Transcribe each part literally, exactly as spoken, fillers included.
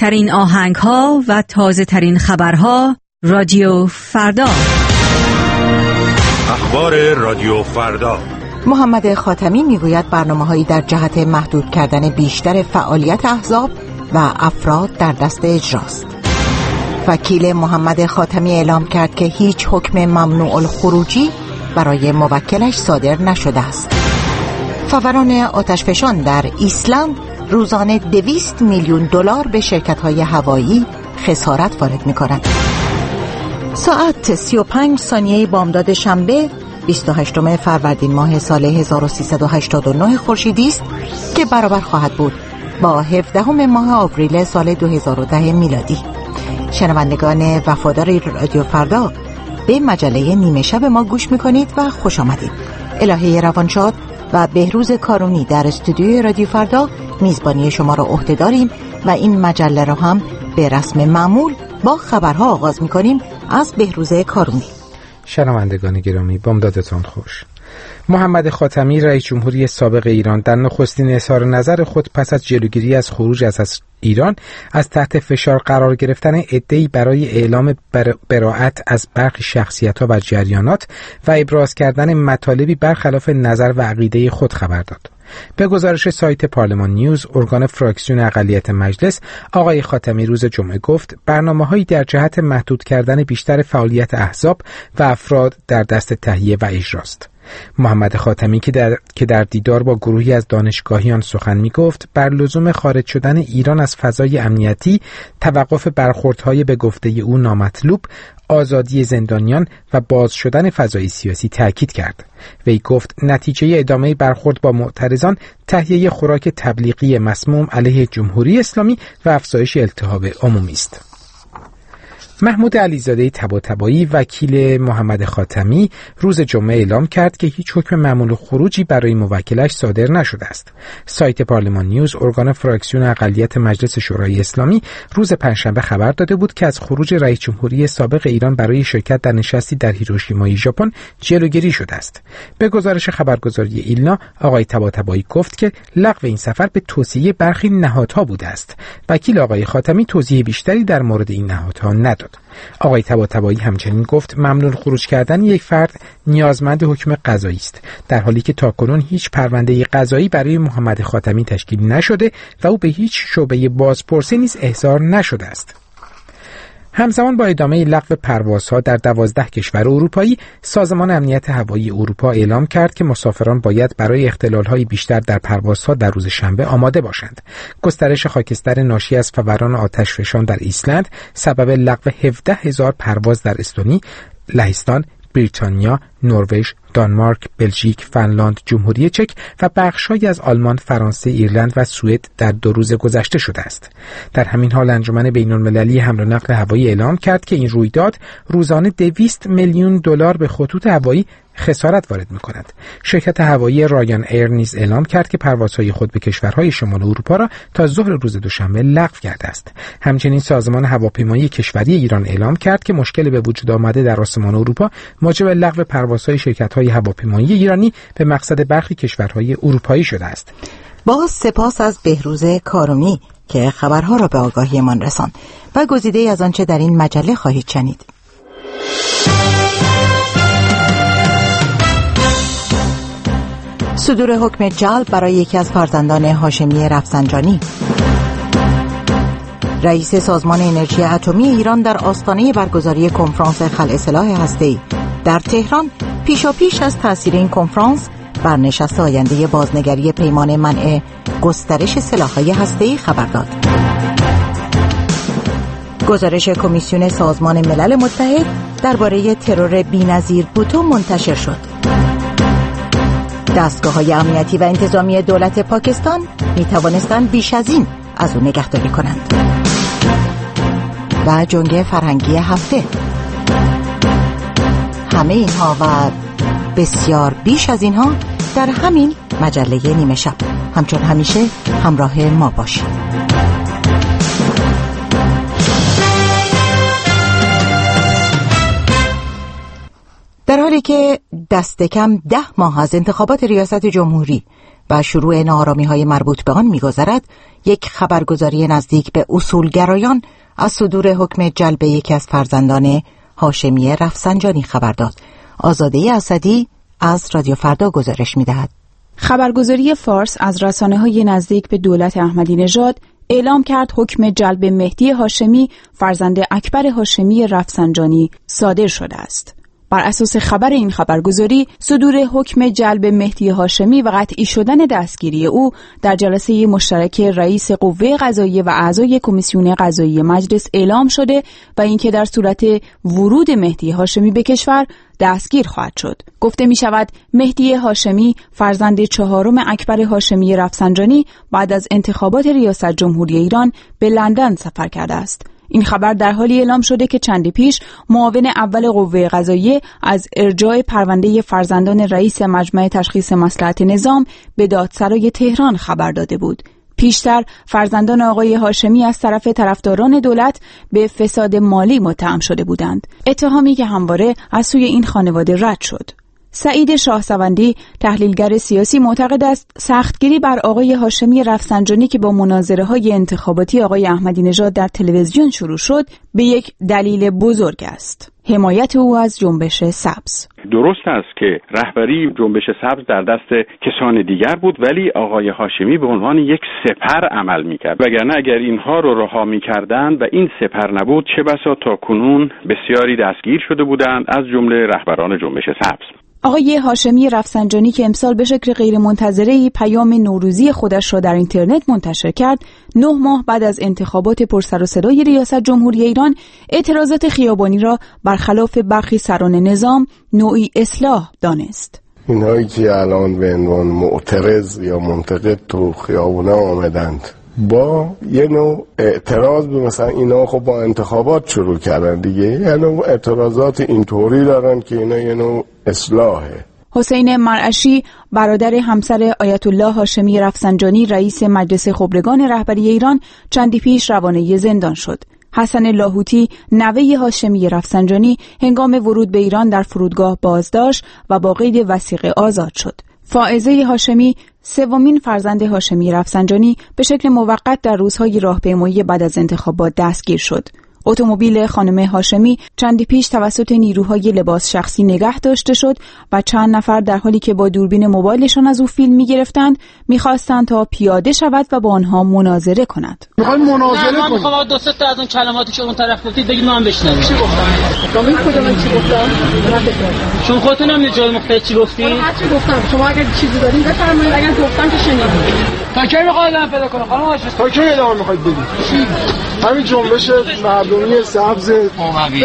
بهترین آهنگ‌ها و تازه‌ترین خبرها رادیو فردا. اخبار رادیو فردا. محمد خاتمی میگوید برنامه‌هایی در جهت محدود کردن بیشتر فعالیت احزاب و افراد در دست اجراست. وکیل محمد خاتمی اعلام کرد که هیچ حکم ممنوع الخروجی برای موکلش صادر نشده است. فوران آتشفشان در ایسلند روزانه دویست میلیون دلار به شرکت‌های هوایی خسارت وارد می‌کنند. ساعت سی و پنج ثانیه بامداد شنبه بیست و هشتم فروردین ماه سال هزار و سیصد و هشتاد و نه خورشیدی است که برابر خواهد بود با هفدهم ماه آوریل سال دو هزار و ده میلادی. شنوندگان وفادار رادیو فردا، به مجله نیمه شب ما گوش میکنید و خوش آمدید. الهه روانشاد و بهروز کارونی در استودیوی رادیو فردا میزبانی شما را عهده داریم و این مجله را هم به رسم معمول با خبرها آغاز میکنیم. از بهروز کارونی. شنوندگان گرامی، بامدادتان خوش. محمد خاتمی رئیس جمهوری سابق ایران در نخستین اظهار نظر خود پس از جلوگیری از خروج از ایران از تحت فشار قرار گرفتن عده‌ای برای اعلام براءت از برخی شخصیت‌ها و جریانات و ابراز کردن مطالبی برخلاف نظر و عقیده خود خبر داد. به گزارش سایت پارلمان نیوز، ارگان فراکسیون اقلیت مجلس، آقای خاتمی روز جمعه گفت برنامه‌هایی در جهت محدود کردن بیشتر فعالیت احزاب و افراد در دست تهیه و اجراست. محمد خاتمی که در, که در دیدار با گروهی از دانشگاهیان سخن می گفت بر لزوم خارج شدن ایران از فضای امنیتی، توقف برخوردهای به گفته او نامطلوب، آزادی زندانیان و باز شدن فضای سیاسی تاکید کرد. وی گفت نتیجه ادامه برخورد با معترضان تهیه خوراک تبلیغی مسموم علیه جمهوری اسلامی و افزایش التهاب عمومی است. محمود علیزاده طباطبایی وکیل محمد خاتمی روز جمعه اعلام کرد که هیچ حکم ممنوع خروجی برای موکلش صادر نشده است. سایت پارلمان نیوز، ارگان فراکسیون اقلیت مجلس شورای اسلامی، روز پنجشنبه خبر داده بود که از خروج رئیس جمهوری سابق ایران برای شرکت در نشستی در هیروشیمای ژاپن جلوگیری شده است. به گزارش خبرگزاری ایلنا، آقای طباطبایی گفت که لغو این سفر به توصیه برخی نهادها بوده است. وکیل آقای خاتمی توضیح بیشتری در مورد این نهادها نداد. آقای طباطبایی همچنین گفت ممنوع خروج کردن یک فرد نیازمند حکم قضایی است، در حالی که تاکنون هیچ پرونده قضایی برای محمد خاتمی تشکیل نشده و او به هیچ شعبه بازپرسی نیز احضار نشده است. همزمان با ادامه لغو پروازها در دوازده کشور اروپایی، سازمان امنیت هوایی اروپا اعلام کرد که مسافران باید برای اختلال‌های بیشتر در پروازها در روز شنبه آماده باشند. گسترش خاکستر ناشی از فوران آتشفشان در ایسلند سبب لغو هفده هزار پرواز در استونی، لهستان، بریتانیا، نروژ، دانمارک، بلژیک، فنلاند، جمهوری چک و بخش‌هایی از آلمان، فرانسه، ایرلند و سوئد در دو روز گذشته شده است. در همین حال انجمن بین‌المللی حمل و نقل هوایی اعلام کرد که این رویداد روزانه دویست میلیون دلار به خطوط هوایی خسارت وارد می‌کند. شرکت هوایی رایان ایر نیز اعلام کرد که پروازهای خود به کشورهای شمال اروپا را تا ظهر روز دوشنبه لغو کرده است. همچنین سازمان هواپیمایی کشوری ایران اعلام کرد که مشکل به وجود آمده در آسمان اروپا موجب لغو پروازهای شرکت‌های هواپیمایی ایرانی به مقصد برخی کشورهای اروپایی شده است. با سپاس از بهروز کارونی که خبرها را به آگاهیمان رساند و گزیده‌ای از آنچه در این مجله خواهید شنید. صدور حکم جلب برای یکی از فرزندان هاشمی رفسنجانی. رئیس سازمان انرژی اتمی ایران در آستانه برگزاری کنفرانس خلع سلاح هسته‌ای در تهران پیشاپیش از تأثیر این کنفرانس بر نشست آینده بازنگری پیمان منع گسترش سلاح‌های هسته‌ای خبر داد. گزارش کمیسیون سازمان ملل متحد درباره ترور بی‌نظیر بوتو منتشر شد. دستگاه‌های امنیتی و انتظامی دولت پاکستان می‌توانستند بیش از این از او نگهداری کنند. و جنگ فرهنگی هفته. همه اینها و بسیار بیش از اینها در همین مجله نیمه شب. همچون همیشه همراه ما باشید. در حالی که دست کم ده ماه از انتخابات ریاست جمهوری و شروع ناآرامی‌های مربوط به آن می‌گذرد، یک خبرگزاری نزدیک به اصولگرایان از صدور حکم جلب یکی از فرزندان هاشمی رفسنجانی خبر داد. آزاده اسدی از رادیو فردا گزارش می‌دهد. خبرگزاری فارس از رسانه‌های نزدیک به دولت احمدی نژاد اعلام کرد حکم جلب مهدی هاشمی فرزند اکبر هاشمی رفسنجانی صادر شده است. بر اساس خبر این خبرگزاری، صدور حکم جلب مهدی هاشمی و قطعی شدن دستگیری او در جلسه مشترک رئیس قوه قضاییه و اعضای کمیسیون قضایی مجلس اعلام شده و اینکه در صورت ورود مهدی هاشمی به کشور دستگیر خواهد شد. گفته می شود مهدی هاشمی فرزند چهارم اکبر هاشمی رفسنجانی بعد از انتخابات ریاست جمهوری ایران به لندن سفر کرده است. این خبر در حالی اعلام شده که چندی پیش معاون اول قوه قضاییه از ارجاع پرونده فرزندان رئیس مجمع تشخیص مصلحت نظام به دادسرای تهران خبر داده بود. پیشتر فرزندان آقای هاشمی از طرف طرفداران دولت به فساد مالی متهم شده بودند، اتهامی که همواره از سوی این خانواده رد شد. سعید شاهسوندی تحلیلگر سیاسی معتقد است سختگیری بر آقای هاشمی رفسنجانی که با مناظره‌های انتخاباتی آقای احمدی نژاد در تلویزیون شروع شد به یک دلیل بزرگ است: حمایت او از جنبش سبز. درست است که رهبری جنبش سبز در دست کسان دیگر بود، ولی آقای هاشمی به عنوان یک سپر عمل می‌کرد. وگرنه اگر اینها رو رها می‌کردند و این سپر نبود، چه بسا تا کنون بسیاری دستگیر شده بودند، از جمله رهبران جنبش سبز. آقای هاشمی رفسنجانی که امسال به شکل غیرمنتظره‌ای پیام نوروزی خودش را در اینترنت منتشر کرد، نه ماه بعد از انتخابات پرسر و صدای ریاست جمهوری ایران اعتراضات خیابانی را برخلاف برخی سران نظام نوعی اصلاح دانست. اینهایی که الان به عنوان معترض یا منتقد تو خیابونا آمدند با یه نوع اعتراض به مثلا اینا خب با انتخابات شروع کردن دیگه، یه نوع اعتراضات اینطوری دارن که اینا یه نوع اصلاحه. حسین مرعشی برادر همسر آیت الله هاشمی رفسنجانی رئیس مجلس خبرگان رهبری ایران چندی پیش روانه زندان شد. حسن لاهوتی نوه هاشمی رفسنجانی هنگام ورود به ایران در فرودگاه بازداشت و با قید وثیقه آزاد شد. فائزه هاشمی سومین فرزند هاشمی رفسنجانی به شکل موقت در روزهای راهپیمایی بعد از انتخابات دستگیر شد. اتومبیل خانم هاشمی چندی پیش توسط نیروهای لباس شخصی نگه داشته شد و چند نفر در حالی که با دوربین موبایلشان از او فیلم می‌گرفتند می‌خواستند تا پیاده شود و با آنها مناظره کند. می‌خوام مناظره کنم. من می‌خوام دو سه تا از اون کلماتی که اون طرف گفتید بگید من بشنوم. چی گفتم؟ شما کدوم چی گفتم؟ شما خودتون هم جای مختلف چی گفتید؟ هر چی گفتم. شما اگه چیزی دارین بفرمایید، اگر گفتم که شنیدید. تا کی می‌خواید من پیدا کنم؟ خانم هاشمی تا کی ادامه می‌خواید بدید؟ همین جنبش مردمی سبز اموی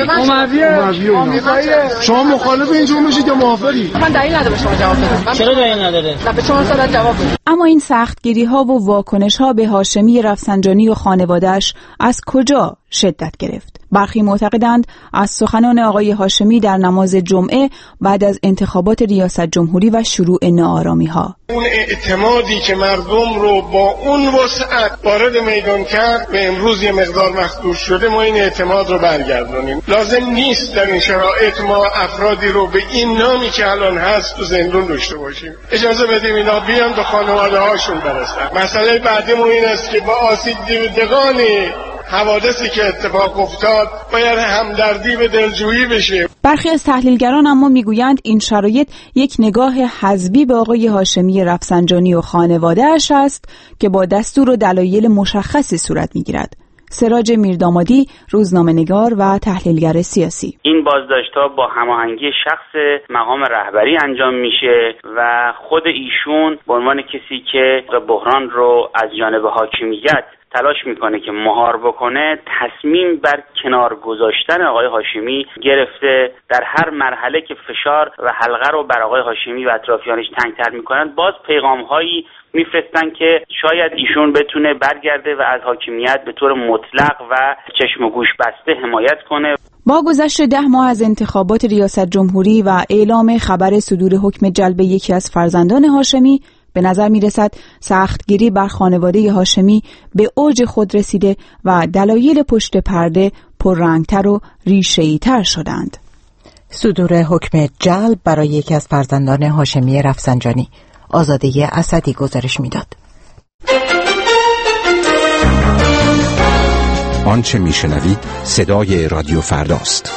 اموی شما مخالف این جنبشید یا موافقید؟ من دلیل نداره شما جواب بدید. چرا دلیل نداره؟ نه به شما سوال جواب بدید. اما این سختگیری‌ها و واکنش‌ها به هاشمی رفسنجانی و خانواده‌اش از کجا شدت گرفت؟ برخی معتقدند از سخنان آقای هاشمی در نماز جمعه بعد از انتخابات ریاست جمهوری و شروع ناآرامی‌ها. اون اعتمادی که مردم رو با اون وسعت وارد میدان کرد به امروز یه مقدار مخدوش شده. ما این اعتماد رو برگردونیم. لازم نیست در این شرایط ما افرادی رو به این نامی که الان هست تو زندون داشته باشیم. اجازه بدیم اینا بیان به خانواده هاشون برسن. مسئله بعدی ما این است که با آسیب دیدگان حوادثی که اتفاق افتاد باید همدردی به دلجویی بشه. برخی از تحلیلگران اما میگویند این شرایط یک نگاه حزبی به آقای هاشمی رفسنجانی و خانواده‌اش است که با دستور و دلایل مشخصی صورت میگیرد. سراج میردامادی، روزنامه‌نگار و تحلیلگر سیاسی: این بازداشت‌ها با هماهنگی شخص مقام رهبری انجام میشه و خود ایشون به عنوان کسی که بحران رو از جانب حاکمیت تلاش میکنه که مهار بکنه، تصمیم بر کنار گذاشتن آقای هاشمی گرفته. در هر مرحله که فشار و حلقه رو بر آقای هاشمی و اطرافیانش تنگتر میکنن، باز پیغام‌هایی میفرستن که شاید ایشون بتونه برگرده و از حاکمیت به طور مطلق و چشم و گوش بسته حمایت کنه. با گذشت ده ماه از انتخابات ریاست جمهوری و اعلام خبر صدور حکم جلب یکی از فرزندان هاشمی، به نظر می رسد سختگیری بر خانواده هاشمی به اوج خود رسیده و دلایل پشت پرده پررنگتر و ریشه‌ای تر شدند. صدور حکم جلب برای یکی از فرزندان هاشمی رفسنجانی. آزاده اسدی گزارش میداد. آنچه میشنوید صدای رادیو فرداست.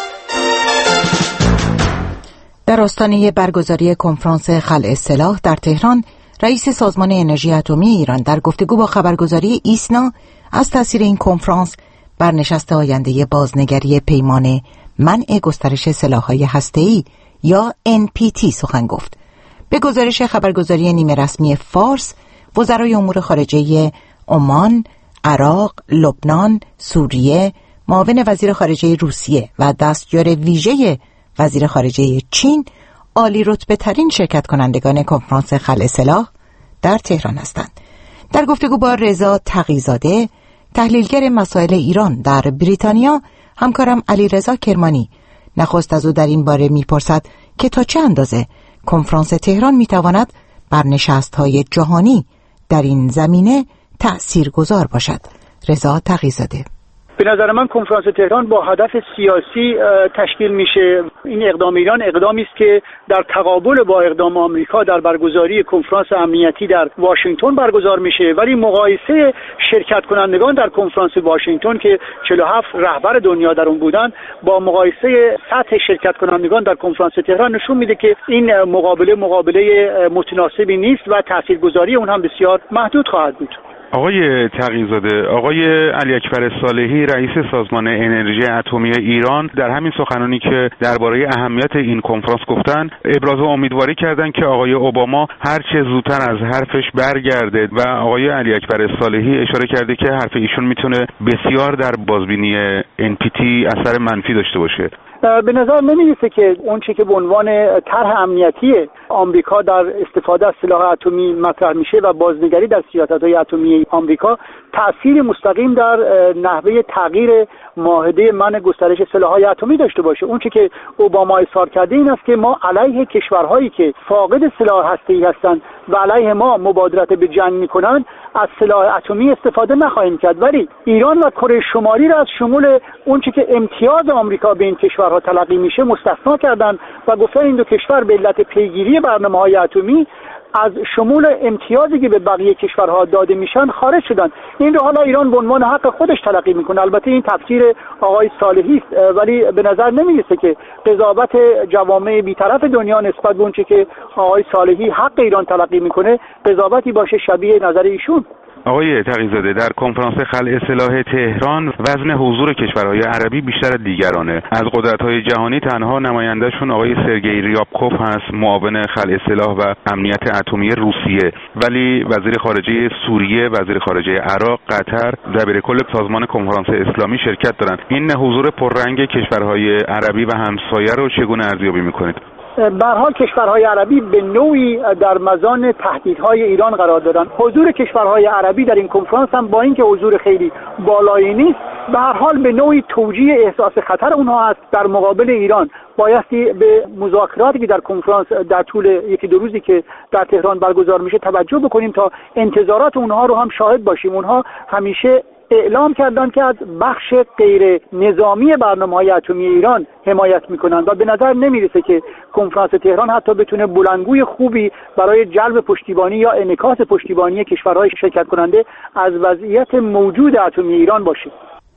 در آستانه برگزاری کنفرانس خلع سلاح در تهران، رئیس سازمان انرژی اتمی ایران در گفتگو با خبرگزاری ایسنا از تاثیر این کنفرانس بر نشست آینده بازنگری پیمان منع گسترش سلاح‌های هسته‌ای یا ان پی تی سخن گفت. به گزارش خبرگزاری نیمه رسمی فارس، وزرای امور خارجه عمان، عراق، لبنان، سوریه، معاون وزیر خارجه روسیه و دستیار ویژه وزیر خارجه چین عالی رتبه ترین شرکت کنندگان کنفرانس خلع سلاح در تهران هستند. در گفتگو با رضا تقی‌زاده، تحلیلگر مسائل ایران در بریتانیا، همکارم علی رضا کرمانی نخست از او در این باره میپرسد که تا چه اندازه کنفرانس تهران میتواند بر نشست‌های جهانی در این زمینه تأثیرگذار باشد. رضا تقی‌زاده: به نظر من کنفرانس تهران با هدف سیاسی تشکیل میشه. این اقدام ایران اقدامی است که در تقابل با اقدام آمریکا در برگزاری کنفرانس امنیتی در واشنگتن برگزار میشه، ولی مقایسه شرکت کنندگان در کنفرانس واشنگتن که چهل و هفت رهبر دنیا در اون بودن با مقایسه سطح شرکت کنندگان در کنفرانس تهران نشون میده که این مقابله مقابله متناسبی نیست و تاثیرگذاری اون هم بسیار محدود خواهد بود. آقای تقی‌زاده، آقای علی اکبر صالحی رئیس سازمان انرژی اتمی ایران در همین سخنرانی که درباره اهمیت این کنفرانس گفتن، ابراز امیدواری کردند که آقای اوباما هر چه زودتر از حرفش برگرده و آقای علی اکبر صالحی اشاره کرده که حرف ایشون میتونه بسیار در بازبینی ان پی تی اثر منفی داشته باشه. به نظر نمی‌رسه که اون چیزی که به عنوان طرح امنیتی آمریکا در استفاده از سلاح اتمی مطرح میشه و بازنگری در سیاست‌های اتمی آمریکا تأثیر مستقیم در نحوه تغییر معاهده منع گسترش سلاح‌های اتمی داشته باشه. اون چیزی که اوباما اظهار کرده این است که ما علیه کشورهایی که فاقد سلاح هسته‌ای هستند و علیه ما مبادرت به جنگ می‌کنند از سلاح اتمی استفاده نخواهیم کرد، ولی ایران و کره شمالی را از شمول اون چیزی که امتیاز آمریکا به این کشورها تلقی میشه مستثنا کردند و گفتن این دو کشور به علت پیگیری برنامه‌های اتمی از شمول امتیازی که به بقیه کشورها داده میشن خارج شدن. این رو حالا ایران به عنوان حق خودش تلقی میکنه. البته این تفسیر آقای صالحی است، ولی به نظر نمیرسه که قضاوت جوامع بی‌طرف دنیا نسبت به اون چیزی که آقای صالحی حق ایران تلقی میکنه قضاوتی باشه شبیه نظر ایشون. آقای تقی‌زاده، در کنفرانس خلع سلاح تهران وزن حضور کشورهای عربی بیشتر از دیگرانه. از قدرت‌های جهانی تنها نمایندهشون آقای سرگئی ریابکوف هست، معاون خلع سلاح و امنیت اتمی روسیه، ولی وزیر خارجه سوریه، وزیر خارجه عراق، قطر، دبیرکل سازمان کنفرانس اسلامی شرکت دارند. این حضور پررنگ کشورهای عربی و همسایه رو چگونه ارزیابی می‌کنید؟ به هر حال کشورهای عربی به نوعی در مزان تهدیدهای ایران قرار دارن. حضور کشورهای عربی در این کنفرانس هم با اینکه حضور خیلی بالایی نیست، به هر حال به نوعی توجیه احساس خطر اونها است در مقابل ایران. بایستی به مذاکراتی که در کنفرانس در طول یکی دو روزی که در تهران برگزار میشه توجه بکنیم تا انتظارات اونها رو هم شاهد باشیم. اونها همیشه اعلام کردند که از بخش غیر نظامی برنامه‌های اتمی ایران حمایت می‌کنند و به نظر نمی‌رسه که کنفرانس تهران حتی بتونه بلندگوی خوبی برای جلب پشتیبانی یا انعکاس پشتیبانی کشورهای شرکت کننده از وضعیت موجود اتمی ایران باشه.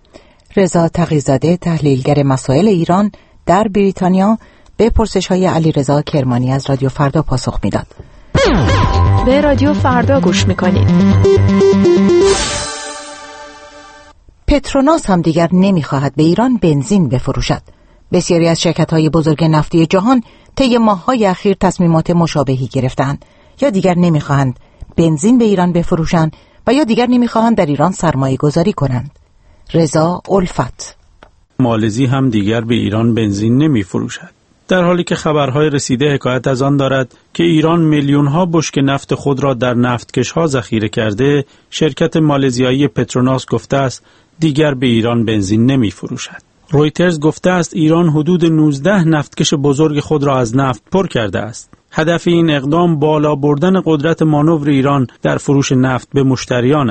رضا تقی‌زاده، تحلیلگر مسائل ایران در بریتانیا، به پرسش‌های علی رضا کرمانی از رادیو فردا پاسخ میداد. به رادیو فردا گوش می‌کنید. پتروناس هم دیگر نمی‌خواهد به ایران بنزین بفروشد. بسیاری از شرکت‌های بزرگ نفتی جهان طی ماه‌های اخیر تصمیمات مشابهی گرفتند. یا دیگر نمی‌خواهند بنزین به ایران بفروشند و یا دیگر نمی‌خواهند در ایران سرمایه‌گذاری کنند. رضا الفت: مالزی هم دیگر به ایران بنزین نمی‌فروشد، در حالی که خبرهای رسیده حکایت از آن دارد که ایران میلیون‌ها بشکه نفت خود را در نفتکش‌ها ذخیره کرده. شرکت مالزیایی پتروناس گفته است دیگر به ایران بنزین نمی‌فروشد. رویترز گفته است ایران حدود نوزده نفتکش بزرگ خود را از نفت پر کرده است. هدف این اقدام بالا بردن قدرت مانور ایران در فروش نفت به مشتریان است.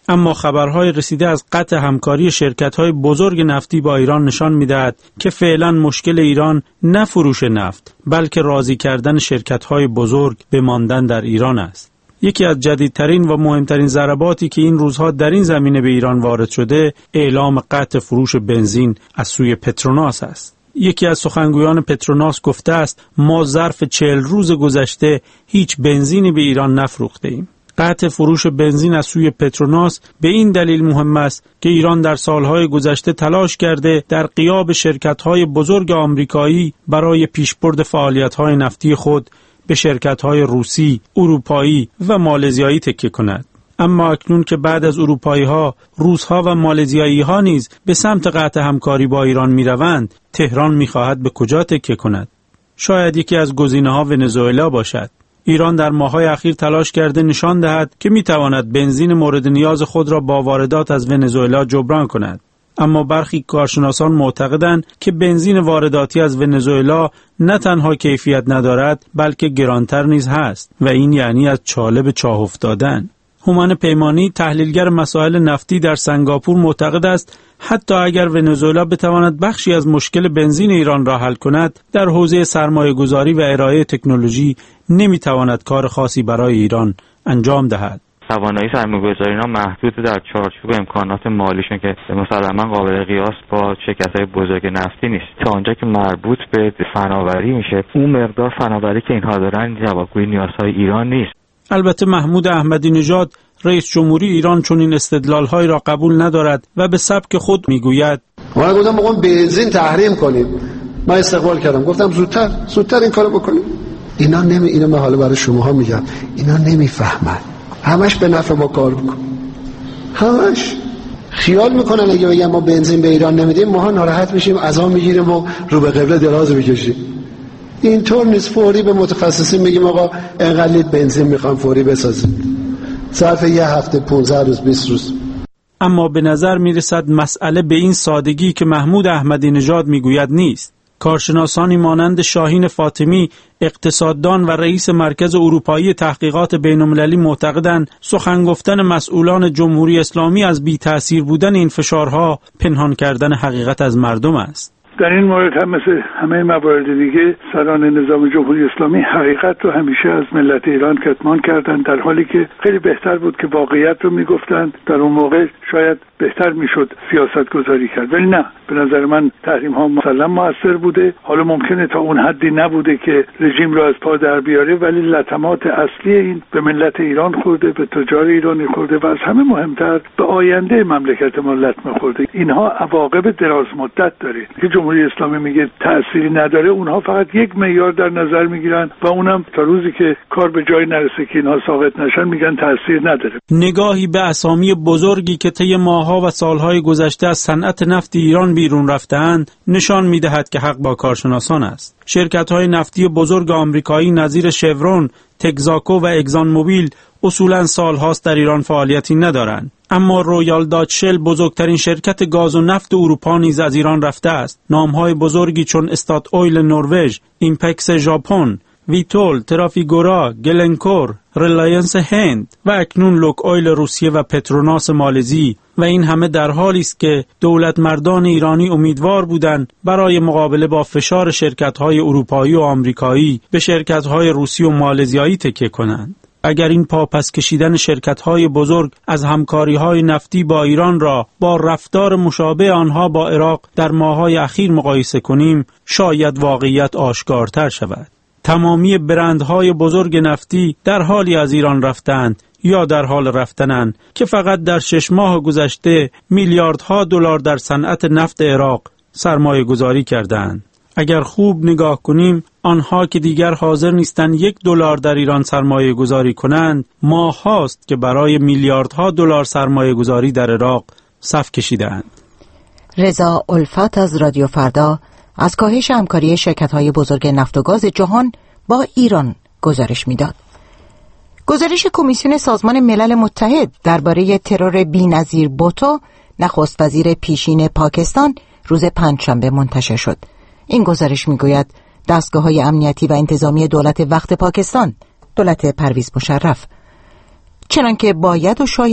اما خبرهای رسیده از قطع همکاری شرکت‌های بزرگ نفتی با ایران نشان می‌دهد که فعلا مشکل ایران نه فروش نفت، بلکه راضی کردن شرکت‌های بزرگ به ماندن در ایران است. یکی از جدیدترین و مهمترین ضرباتی که این روزها در این زمینه به ایران وارد شده، اعلام قطع فروش بنزین از سوی پتروناس است. یکی از سخنگویان پتروناس گفته است ما ظرف چهل روز گذشته هیچ بنزینی به ایران نفروخته ایم. قطع فروش بنزین از سوی پتروناس به این دلیل مهم است که ایران در سالهای گذشته تلاش کرده در غیاب شرکت‌های بزرگ آمریکایی برای پیشبرد فعالیت‌های نفتی خود به شرکت‌های روسی، اروپایی و مالزیایی تکیه کند. اما اکنون که بعد از اروپایی‌ها، روس‌ها و مالزیایی‌ها نیز به سمت قطع همکاری با ایران می‌روند، تهران می‌خواهد به کجا تکیه کند؟ شاید یکی از گزینه‌ها ونزوئلا باشد. ایران در ماه‌های اخیر تلاش کرده نشان دهد که می‌تواند بنزین مورد نیاز خود را با واردات از ونزوئلا جبران کند. اما برخی کارشناسان معتقدند که بنزین وارداتی از ونزوئلا نه تنها کیفیت ندارد بلکه گرانتر نیز هست و این یعنی از چاله به چاه افتادن. هومن پیمانی تحلیلگر مسائل نفتی در سنگاپور معتقد است حتی اگر ونزوئلا بتواند بخشی از مشکل بنزین ایران را حل کند، در حوزه سرمایه‌گذاری و ارائه تکنولوژی نمیتواند کار خاصی برای ایران انجام دهد. توانایی سرمایه‌گذاری اینا محدود در چارچوب امکانات مالیشون که مسلماً قابل قیاس با شرکت‌های بزرگ نفتی نیست. تا آنجا که مربوط به فناوری میشه، اون مقدار فناوری که اینها دارن جوابگوی نیازهای ایران نیست. البته محمود احمدی نژاد رئیس جمهوری ایران چون این استدلال‌های را قبول ندارد و به سبک خود میگوید ما گفتم بگم بنزین تحریم کنیم. من استقبال کردم، گفتم زودتر زودتر این کارو بکنیم. اینا نمی اینا من حالا برای شماها میگم، اینا نمیفهمن. همش به نفع ما کار بکن. همش خیال میکنن اگه بگم ما بنزین به ایران نمیدیم ماها ناراحت میشیم، عزا میگیریم و رو به قبله دراز میکشیم. اینطور نیست. فوری به متخصصین میگیم آقا انقدر لیتر بنزین میخوام فوری بسازیم. ظرف یه هفته پانزده روز بیست روز. اما به نظر میرسد مسئله به این سادگی که محمود احمدی نژاد میگوید نیست. کارشناسانی مانند شاهین فاطمی، اقتصاددان و رئیس مرکز اروپایی تحقیقات بین‌المللی معتقدند سخن گفتن مسئولان جمهوری اسلامی از بی تأثیر بودن این فشارها پنهان کردن حقیقت از مردم است. در این مورد هم مثل همه موارد دیگه سران نظام جمهوری اسلامی حقیقت رو همیشه از ملت ایران کتمان کردن، در حالی که خیلی بهتر بود که واقعیت رو میگفتند. در اون موقع شاید بهتر میشد سیاست گذاری کرد، ولی نه، به نظر من تحریم ها مسلم موثر بوده. حالا ممکنه تا اون حدی نبوده که رژیم رو از پا در بیاره، ولی لطمات اصلی این به ملت ایران خورده، به تجار ایرانی خورده و از همه مهمتر به آینده مملکت ما لطمه خورده. اینها عواقب دراز مدت داره که جمهوری اسلامی میگه تأثیری نداره. اونها فقط یک معیار در نظر میگیرن و اونم تا روزی که کار به جای نرسه که اینها ساقط نشن میگن تأثیر نداره. نگاهی به اسامی بزرگی که طی ماه‌ها و سالهای گذشته از صنعت نفت ایران بیرون رفته‌اند نشان می‌دهد که حق با کارشناسان است. شرکت‌های نفتی بزرگ آمریکایی نظیر شورون، تگزاکو و اگزان موبیل اصولاً سال‌هاست در ایران فعالیتی ندارند. اما رویال داچ شل بزرگترین شرکت گاز و نفت اروپا نیز از ایران رفته است. نام‌های بزرگی چون استات اویل نروژ، ایمپکس ژاپن، ویتول، ترافیگورا، گلنکور، ریلاینس هند و اکنون لوک اویل روسیه و پتروناس مالزی و این همه در حالی است که دولت مردان ایرانی امیدوار بودند برای مقابله با فشار شرکت‌های اروپایی و آمریکایی به شرکت‌های روسی و مالزیایی تکیه کنند. اگر این پاپس کشیدن شرکت‌های بزرگ از همکاری‌های نفتی با ایران را با رفتار مشابه آنها با عراق در ماه‌های اخیر مقایسه کنیم، شاید واقعیت آشکارتر شود. تمامی برندهای بزرگ نفتی در حالی از ایران رفتند یا در حال رفتنند که فقط در شش ماه گذشته میلیاردها دلار در صنعت نفت عراق سرمایه گذاری کردند. اگر خوب نگاه کنیم، آنها که دیگر حاضر نیستند یک دلار در ایران سرمایه گذاری کنند، ماه هاست که برای میلیاردها دلار سرمایه گذاری در عراق صف کشیدند. رضا الفت از رادیو فردا از کاهش همکاری شرکت‌های بزرگ نفت و گاز جهان با ایران گزارش می‌داد. گزارش کمیسیون سازمان ملل متحد درباره ترور بی‌نظیر بوتو، نخست وزیر پیشین پاکستان، روز پنجشنبه منتشر شد. این گزارش می‌گوید دستگاه‌های امنیتی و انتظامی دولت وقت پاکستان، دولت پرویز مشرف، چنانکه باید و شاید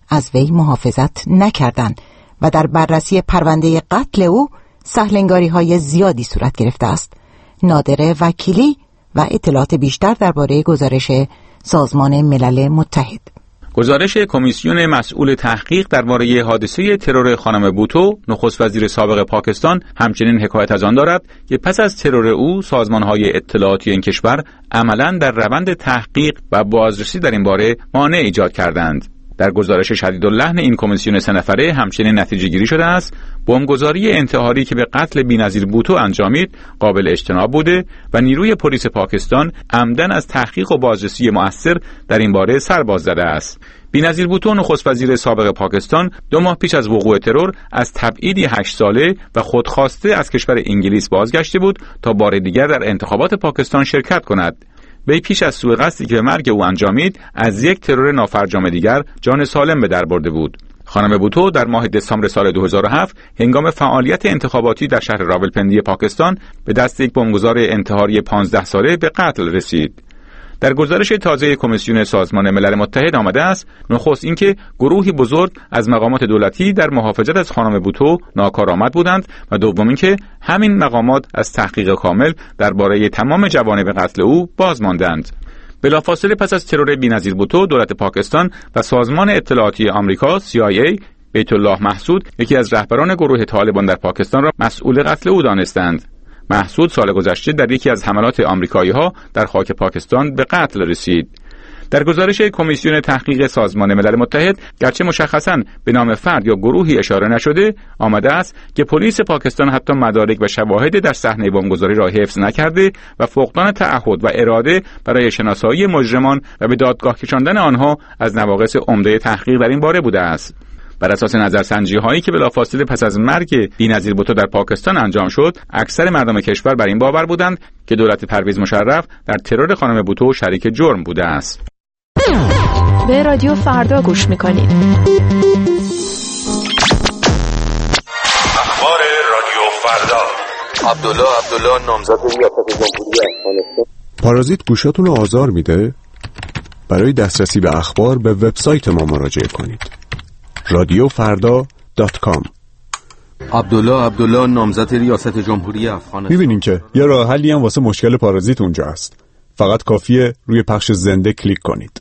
از وی محافظت نکردند و در بررسی پرونده قتل او سهلنگاری‌های زیادی صورت گرفته است. نادره وکیلی و اطلاعات بیشتر درباره گزارش سازمان ملل متحد. گزارش کمیسیون مسئول تحقیق درباره حادثه ترور خانم بوتو، نخست وزیر سابق پاکستان، همچنین حکایت از آن دارد که پس از ترور او سازمان‌های اطلاعاتی این کشور عملاً در روند تحقیق و بازرسی در این باره مانع ایجاد کردند. در گزارش شدیداللحن این کمیسیون سه نفره همچنین نتیجه گیری شده است بمبگذاری انتحاری که به قتل بی‌نظیر بوتو انجامید قابل اجتناب بوده و نیروی پلیس پاکستان عمدن از تحقیق و بازرسی مؤثر در این باره سر باز زده است. بی‌نظیر بوتو، نخست وزیر سابق پاکستان، دو ماه پیش از وقوع ترور از تبعیدی هشت ساله و خودخواسته از کشور انگلیس بازگشته بود تا بار دیگر در انتخابات پاکستان شرکت کند. وی پیش از سوء قصدی که به مرگ او انجامید از یک ترور نافرجام دیگر جان سالم به در برده بود. خانم بوتو در ماه دسامبر سال دو هزار و هفت هنگام فعالیت انتخاباتی در شهر راولپندی پاکستان به دست یک بمبگذار انتحاری پانزده ساله به قتل رسید. در گزارش تازه کمیسیون سازمان ملل متحد آمده است نخست اینکه گروهی بزرگ از مقامات دولتی در محافظت از خانم بوتو ناکارآمد بودند و دوم اینکه همین مقامات از تحقیق کامل درباره تمام جوانب قتل او باز ماندند. بلافاصله پس از ترور بی‌نظیر بوتو، دولت پاکستان و سازمان اطلاعاتی آمریکا سی آی ای بیت الله محسود، یکی از رهبران گروه طالبان در پاکستان، را مسئول قتل او دانستند. محسود سال گذشته در یکی از حملات آمریکایی‌ها در خاک پاکستان به قتل رسید. در گزارش کمیسیون تحقیق سازمان ملل متحد گرچه مشخصاً به نام فرد یا گروهی اشاره نشده، آمده است که پلیس پاکستان حتی مدارک و شواهد در صحنه بمبگذاری را حفظ نکرده و فقدان تعهد و اراده برای شناسایی مجرمان و به دادگاه کشاندن آنها از نواقص عمده تحقیق در این باره بوده است. بر اساس نظرسنجی‌هایی که بلافاصله پس از مرگ بی‌نظیر بوتو در پاکستان انجام شد، اکثر مردم کشور بر این باور بودند که دولت پرویز مشرف در ترور خانم بوتو شریک جرم بوده است. به رادیو فردا گوش می‌کنید. اخبار رادیو فردا. عبدالله عبدالله نامزد ریاست جمهوری افغانستان. پارازیت گوشاتون رو آزار میده؟ برای دسترسی به اخبار به وبسایت ما مراجعه کنید. رادیو فردا دات کام. عبدالله عبدالله نامزد ریاست جمهوری افغانستان. می‌بینین که یه راه حلی هم واسه مشکل پارازیت اونجا هست. فقط کافیه روی پخش زنده کلیک کنید.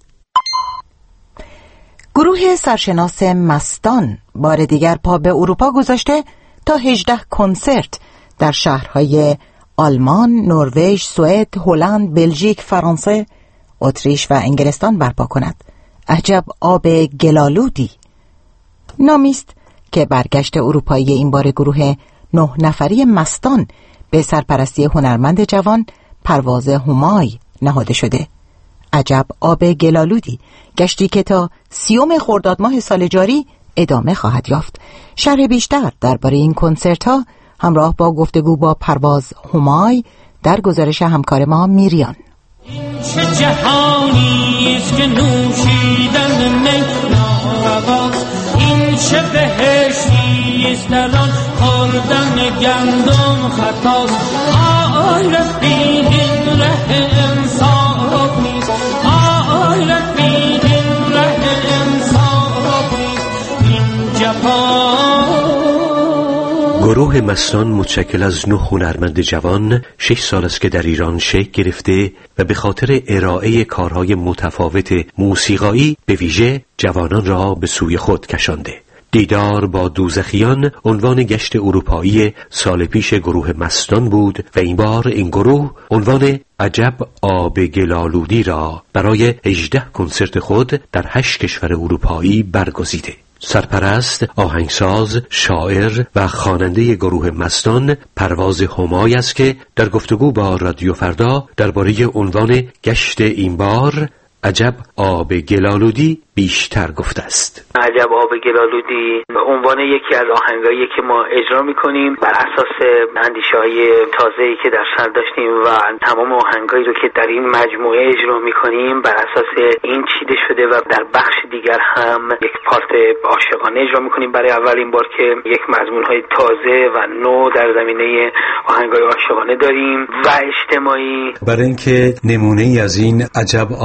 گروه سرشناس مستان بار دیگر پا به اروپا گذاشته تا هجده کنسرت در شهرهای آلمان، نروژ، سوئد، هلند، بلژیک، فرانسه، اتریش و انگلستان برپا کند. عجب آب گلالودی. نامیست که برگشت اروپایی این بار گروه نه نفری مستان به سرپرستی هنرمند جوان پرواز همای نهاده شده. عجب آب گلالودی، گشتی که تا سیوم خرداد ماه سال جاری ادامه خواهد یافت. شرح بیشتر درباره این کنسرت ها همراه با گفتگو با پرواز همای در گزارش همکار ما میریان. این چه جهانی است که نوشیدن می نارواست، این چه بهشتی است در آن خوردن گندم خطاست. آی رفیق این ره انصاف نیست، آی رفیق این ره انصاف نیست، این جفا. گروه مستان متشکل از نه هنرمند جوان شش سال است که در ایران شکل گرفته و به خاطر ارائه کارهای متفاوت موسیقایی به ویژه جوانان را به سوی خود کشانده. دیدار با دوزخیان عنوان گشت اروپایی سال پیش گروه مستان بود و این بار این گروه عنوان عجب آب گلالودی را برای هجده کنسرت خود در هشت کشور اروپایی برگزیده. سرپرست، آهنگساز، شاعر و خواننده گروه مستان پرواز همای است که در گفتگو با رادیو فردا درباره عنوان گشت این بار عجب آب گلالودی بیشتر گفته است. عجب آب گلالودی به عنوان یکی از آهنگایی که ما اجرا میکنیم بر اساس اندیشه‌های تازه‌ای که در سر داشتیم و تمام آهنگایی رو که در این مجموعه اجرا میکنیم بر اساس این چیده شده و در بخش دیگر هم یک پارت عاشقانه اجرا میکنیم برای اولین بار که یک مضمون‌های تازه و نو در زمینه آهنگای عاشقانه داریم و اجتماعی. برای اینکه نمونه‌ای از این عجب آب گلالودی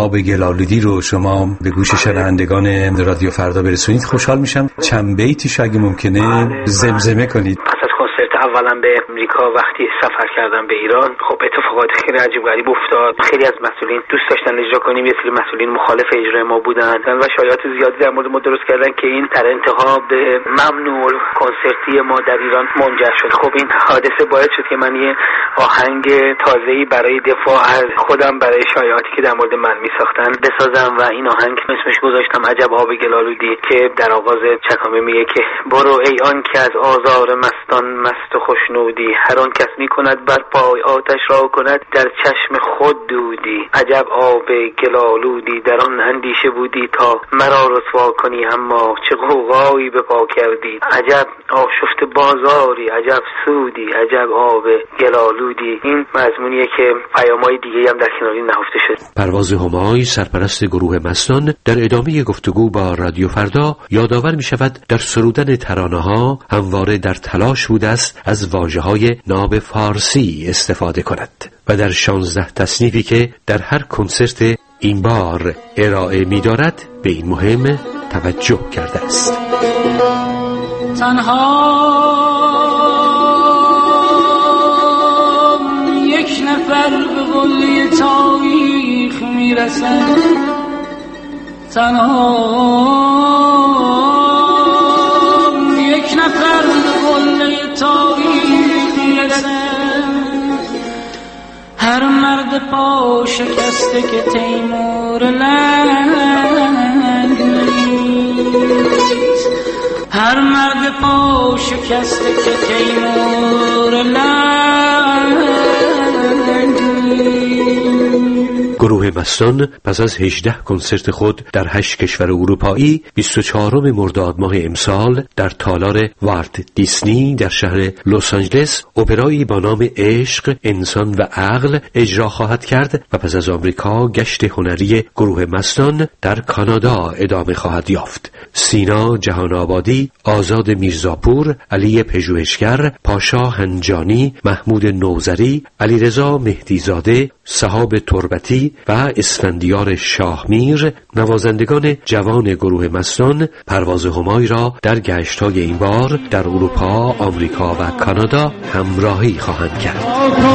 گلالودی رو شما به گوش شنوندگان رادیو فردا برسونید خوشحال میشم. چند بیتیش اگه ممکنه زمزمه کنید. اولا به امریکا وقتی سفر کردم به ایران، خب اتفاقات خیلی عجیب غریب افتاد. خیلی از مسئولین دوست داشتن اجرا کنیم، یه سری مسئولین مخالف اجرای ما بودن و شایعات زیادی در مورد ما درست کردن که این در انتها به ممنوع کنسرتی ما در ایران منجر شد. خب این حادثه باعث شد که من یه آهنگ تازه‌ای برای دفاع از خودم برای شایعاتی که در مورد من میساختن بسازم و این آهنگ اسمش گذاشتم عجب آب گلالودی، که در آغاز چکامه میگه که برو ای آن که از آزار مستان مست و خوشنودی، هر آن کس می کند بر پای آتش را کند در چشم خود دودی، عجب آب گلالودی در آن اندیشه بودی تا مرا رسوا کنی اما چه غوغایی به پا کردی، عجب آشفت بازاری عجب سودی، عجب آب گلالودی. این مضمونیه که پیام‌های دیگه هم در کنار این نهفته شد. پرواز همای سرپرست گروه مستان در ادامه گفتگو با رادیو فردا یادآور می شود در سرودن ترانه‌ها همواره در تلاش بوده است از واژه‌های ناب فارسی استفاده کند و در شانزده تصنیفی که در هر کنسرت این بار ارائه می‌دارد به این مهم توجه کرده است. تنها یک نفر به قله تاریخ میرسد، تنها یک نفر به قله تاریخ میرسد، هر مرد پا شکسته که تیمور لنگ نیست، هر مرد پا شکسته که تیمور لنگ نیست. گروه مستان پس از هجده کنسرت خود در هشت کشور اروپایی بیست و چهارم مرداد ماه امسال در تالار والت دیسنی در شهر لس آنجلس اپرایی با نام عشق، انسان و عقل اجرا خواهد کرد و پس از آمریکا گشت هنری گروه مستان در کانادا ادامه خواهد یافت. سینا جهان آبادی، آزاد میرزاپور، علی پژوهشگر، پاشا هنجانی، محمود نوذری، علیرضا مهدیزاده، صحاب تربتی و اسفندیار شاهمیر نوازندگان جوان گروه مستان پرواز همای را در گشت‌های این بار در اروپا، آمریکا و کانادا همراهی خواهند کرد.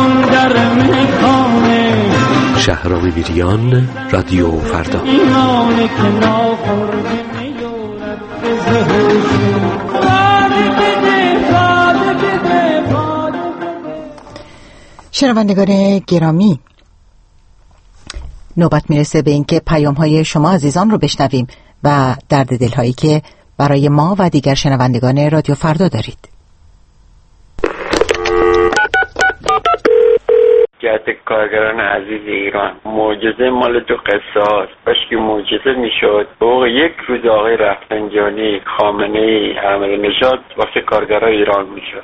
شهرام میریان، رادیو فردا. شنوندگان گرامی، نوبت میرسه به اینکه پیام‌های شما عزیزان رو بشنویم و درد دل‌هایی که برای ما و دیگر شنوندگان رادیو فردا دارید. جهت کارگران عزیز ایران، معجزه مال دو قصه هاست. باش که معجزه میشد فوق یک روز آقای رفسنجانی، خامنه‌ای، احمدی نژاد واسه کارگرای ایران میشد.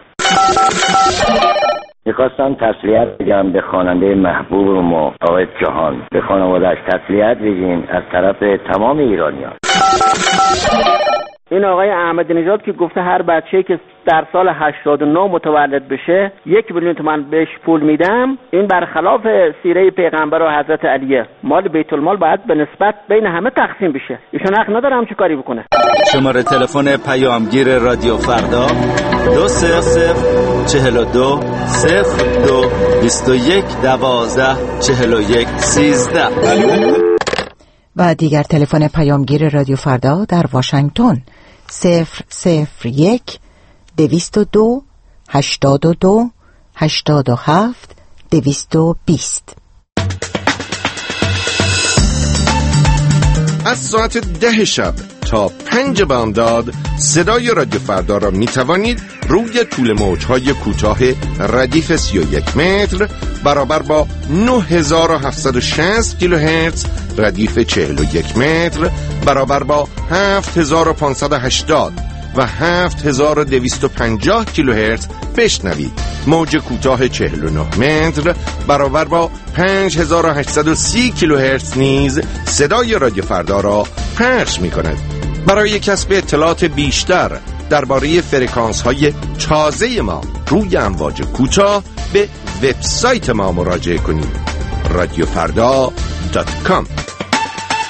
میخواستم تسلیت بگم به خواننده محبوب ما آقای جهان، به خانواده‌اش تسلیت بگین از طرف تمام ایرانیان. این آقای احمدی نژاد که گفته هر بچه‌ای که در سال هشتاد و نه متولد بشه یک میلیون تومان بهش پول میدم، این برخلاف سیره پیغمبر و حضرت علیه. مال بیت المال باید به نسبت بین همه تقسیم بشه. ایشون حق نداره همچین کاری بکنه. شماره تلفن پیامگیر رادیو فردا دو صفر صفر چهل و دو صفر دو بیست و یک دوازده چهل و یک سیزده و دیگر تلفن پیامگیر رادیو فردا در واشنگتن صفر صفر یک دویست و دو هشتاد و دو هشتاد و هفت دویست و بیست. از ساعت ده شب تا پنج بامداد صدای رادیو فردا را می توانید روی طول موجهای کوتاه ردیف سی و یک متر برابر با نه هزار و هفتصد و شصت کیلوهرتز، ردیف چهل و یک متر برابر با هفت هزار و پانصد و هشتاد و هفت هزار و دویست و پنجاه کیلوهرتز بشنوید. موج کوتاه چهل و نه متر برابر با پنج هزار و هشتصد و سی کیلوهرتز نیز صدای رادیو فردا را پخش می کند. برای کسب اطلاعات بیشتر درباره فرکانس های تازه ما روی امواج کوتاه به وبسایت ما مراجعه کنید رادیو فردا دات کام.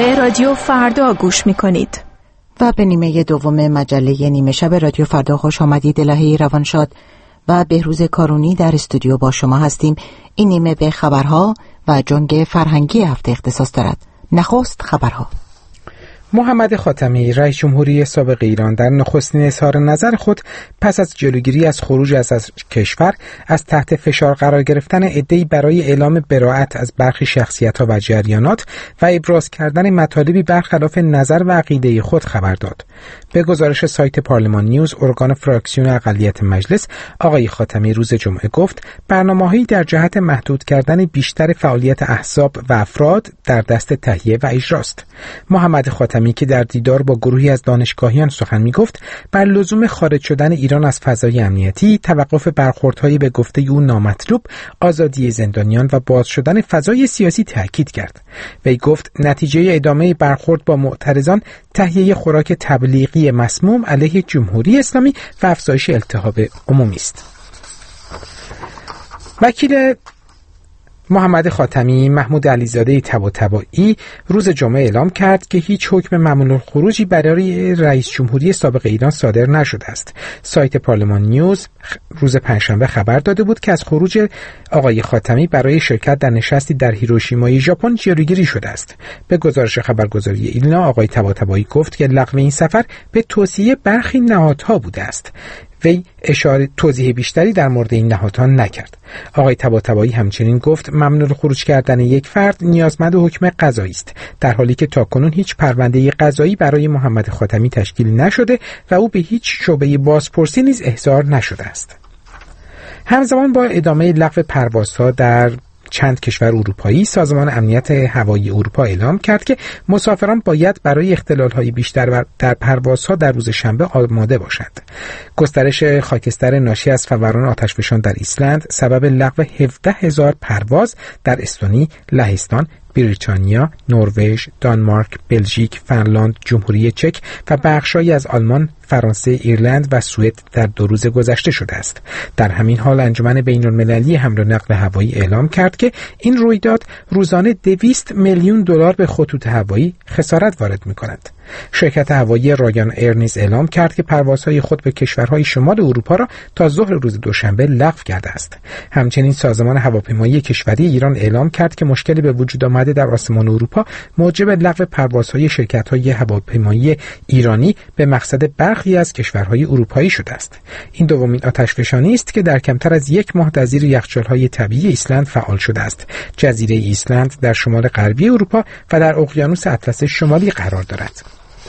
به رادیو فردا گوش میکنید. و به نیمه دوم مجله نیمه شب رادیو فردا خوش آمدید. الهی روانشاد و بهروز کارونی در استودیو با شما هستیم. این نیمه به خبرها و جنگ فرهنگی هفته اختصاص دارد. نخست خبرها. محمد خاتمی رئیس جمهوری سابق ایران در نخستین اظهار نظر خود پس از جلوگیری از خروج از, از کشور از تحت فشار قرار گرفتن عده‌ای برای اعلام براءت از برخی شخصیت‌ها و جریانات و ابراز کردن مطالبی برخلاف نظر و عقیده خود خبر داد. به گزارش سایت پارلمان نیوز، ارگان فراکسیون اقلیت مجلس، آقای خاتمی روز جمعه گفت برنامه‌هایی در جهت محدود کردن بیشتر فعالیت احزاب و افراد در دست تهیه و اجراست. محمد خاتمی که در دیدار با گروهی از دانشگاهیان سخن می‌گفت، بر لزوم خارج شدن ایران از فضای امنیتی، توقف برخوردهای به گفته او نامطلوب، آزادی زندانیان و باز شدن فضای سیاسی تاکید کرد. وی گفت نتیجه ادامه برخورد با معترضان تهیه خوراک تبلیغی مسموم علیه جمهوری اسلامی و افزایش التهاب عمومی است. وکیل محمد خاتمی محمود علیزاده طباطبایی روز جمعه اعلام کرد که هیچ حکم ممنوع الخروجی برای رئیس جمهوری سابق ایران صادر نشده است. سایت پارلمان نیوز روز پنجشنبه خبر داده بود که از خروج آقای خاتمی برای شرکت در نشستی در هیروشیمای ژاپن جلوگیری شده است. به گزارش خبرگزاری ایلنا، آقای طباطبایی گفت که لغو این سفر به توصیه برخی نهادها بوده است. وی اشاره توضیح بیشتری در مورد این نهادها نکرد. آقای طباطبایی همچنین گفت ممنوع خروج کردن یک فرد نیازمند حکم قضایی است، در حالی که تاکنون هیچ پرونده قضایی برای محمد خاتمی تشکیل نشده و او به هیچ شعبه بازپرسی نیز احضار نشده است. همزمان با ادامه لغو پروازها در چند کشور اروپایی، سازمان امنیت هوایی اروپا اعلام کرد که مسافران باید برای اختلال‌های بیشتر در پروازها در روز شنبه آماده باشند. گسترش خاکستر ناشی از فوران آتشفشان در ایسلند سبب لغو هفده هزار پرواز در استونی، لهستان، بریتانیا، نروژ، دانمارک، بلژیک، فنلاند، جمهوری چک و بخشایی از آلمان، فرانسه، ایرلند و سوئد در دو روز گذشته شده است. در همین حال انجمن بین‌المللی حمل و نقل هوایی اعلام کرد که این رویداد روزانه دویست میلیون دلار به خطوط هوایی خسارت وارد می‌کند. شرکت هوایی رایان ایر نیز اعلام کرد که پروازهای خود به کشورهای شمال اروپا را تا ظهر روز دوشنبه لغو کرده است. همچنین سازمان هواپیمایی کشوری ایران اعلام کرد که مشکلی به وجود آمده در آسمان اروپا موجب لغو پروازهای شرکت‌های هواپیمایی ایرانی به مقصد برخی از کشورهای اروپایی شده است. این دومین آتشفشانی است که در کمتر از یک ماه در زیر یخچال‌های طبیعی ایسلند فعال شده است. جزیره ایسلند در شمال غربی اروپا و در اقیانوس اطلس شمالی قرار دارد.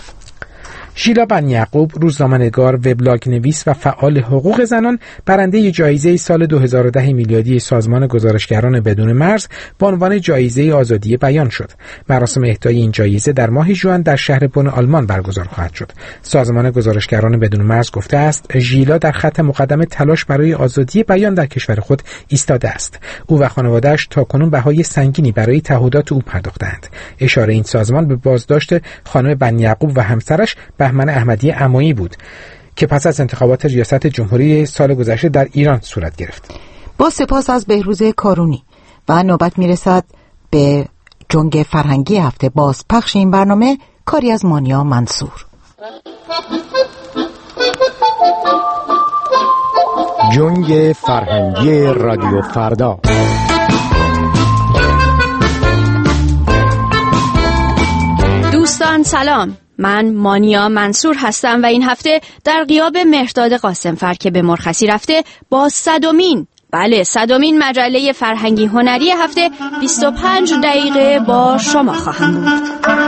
ژیلا بنیعقوب، روزنامه‌نگار، وبلاگ نویس و فعال حقوق زنان، برنده جایزه سال دو هزار و ده میلادی سازمان گزارشگران بدون مرز با عنوان جایزه آزادی بیان شد. مراسم اهدای این جایزه در ماه ژوئن در شهر بن آلمان برگزار خواهد شد. سازمان گزارشگران بدون مرز گفته است ژیلا در خط مقدم تلاش برای آزادی بیان در کشور خود ایستاده است. او و خانواده‌اش تاکنون بهای سنگینی برای تعهدات او پرداختند. اشاره این سازمان به بازداشت خانم بنیعقوب و همسرش بهمن احمدی عمایی بود که پس از انتخابات ریاست جمهوری سال گذشته در ایران صورت گرفت. با سپاس از بهروز کارونی و نوبت میرسد به جنگ فرهنگی هفته. باز پخش این برنامه کاری از مانیا منصور. جنگ فرهنگی رادیو فردا. دوستان سلام، من مانیا منصور هستم و این هفته در غیاب مهرداد قاسمفر که به مرخصی رفته با صدمین بله صدمین مجله فرهنگی هنری هفته بیست و پنج دقیقه با شما خواهم بود.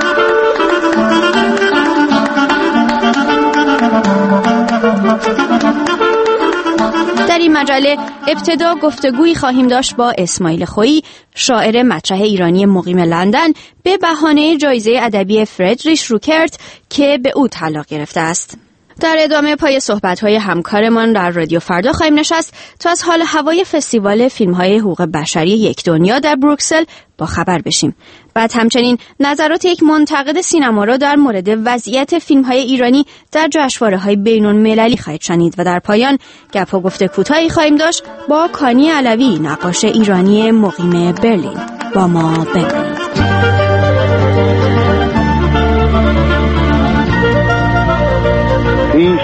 در این مجله ابتدا گفتگویی خواهیم داشت با اسماعیل خویی، شاعر مطرح ایرانی مقیم لندن، به بهانه جایزه ادبی فردریش روکرت که به او طلاق گرفته است. در ادامه پای صحبت‌های همکارمان در رادیو فردا خواهیم نشست تا از حال هوای فستیوال فیلم‌های حقوق بشری یک دنیا در بروکسل با خبر بشیم. بعد همچنین نظرات یک منتقد سینما را در مورد وضعیت فیلم‌های ایرانی در جشنواره‌های بین‌المللی خواهید شنید و در پایان گپ و گفت کوتاهی خواهیم داشت با کانی علوی، نقاش ایرانی مقیم برلین. با ما بمانید.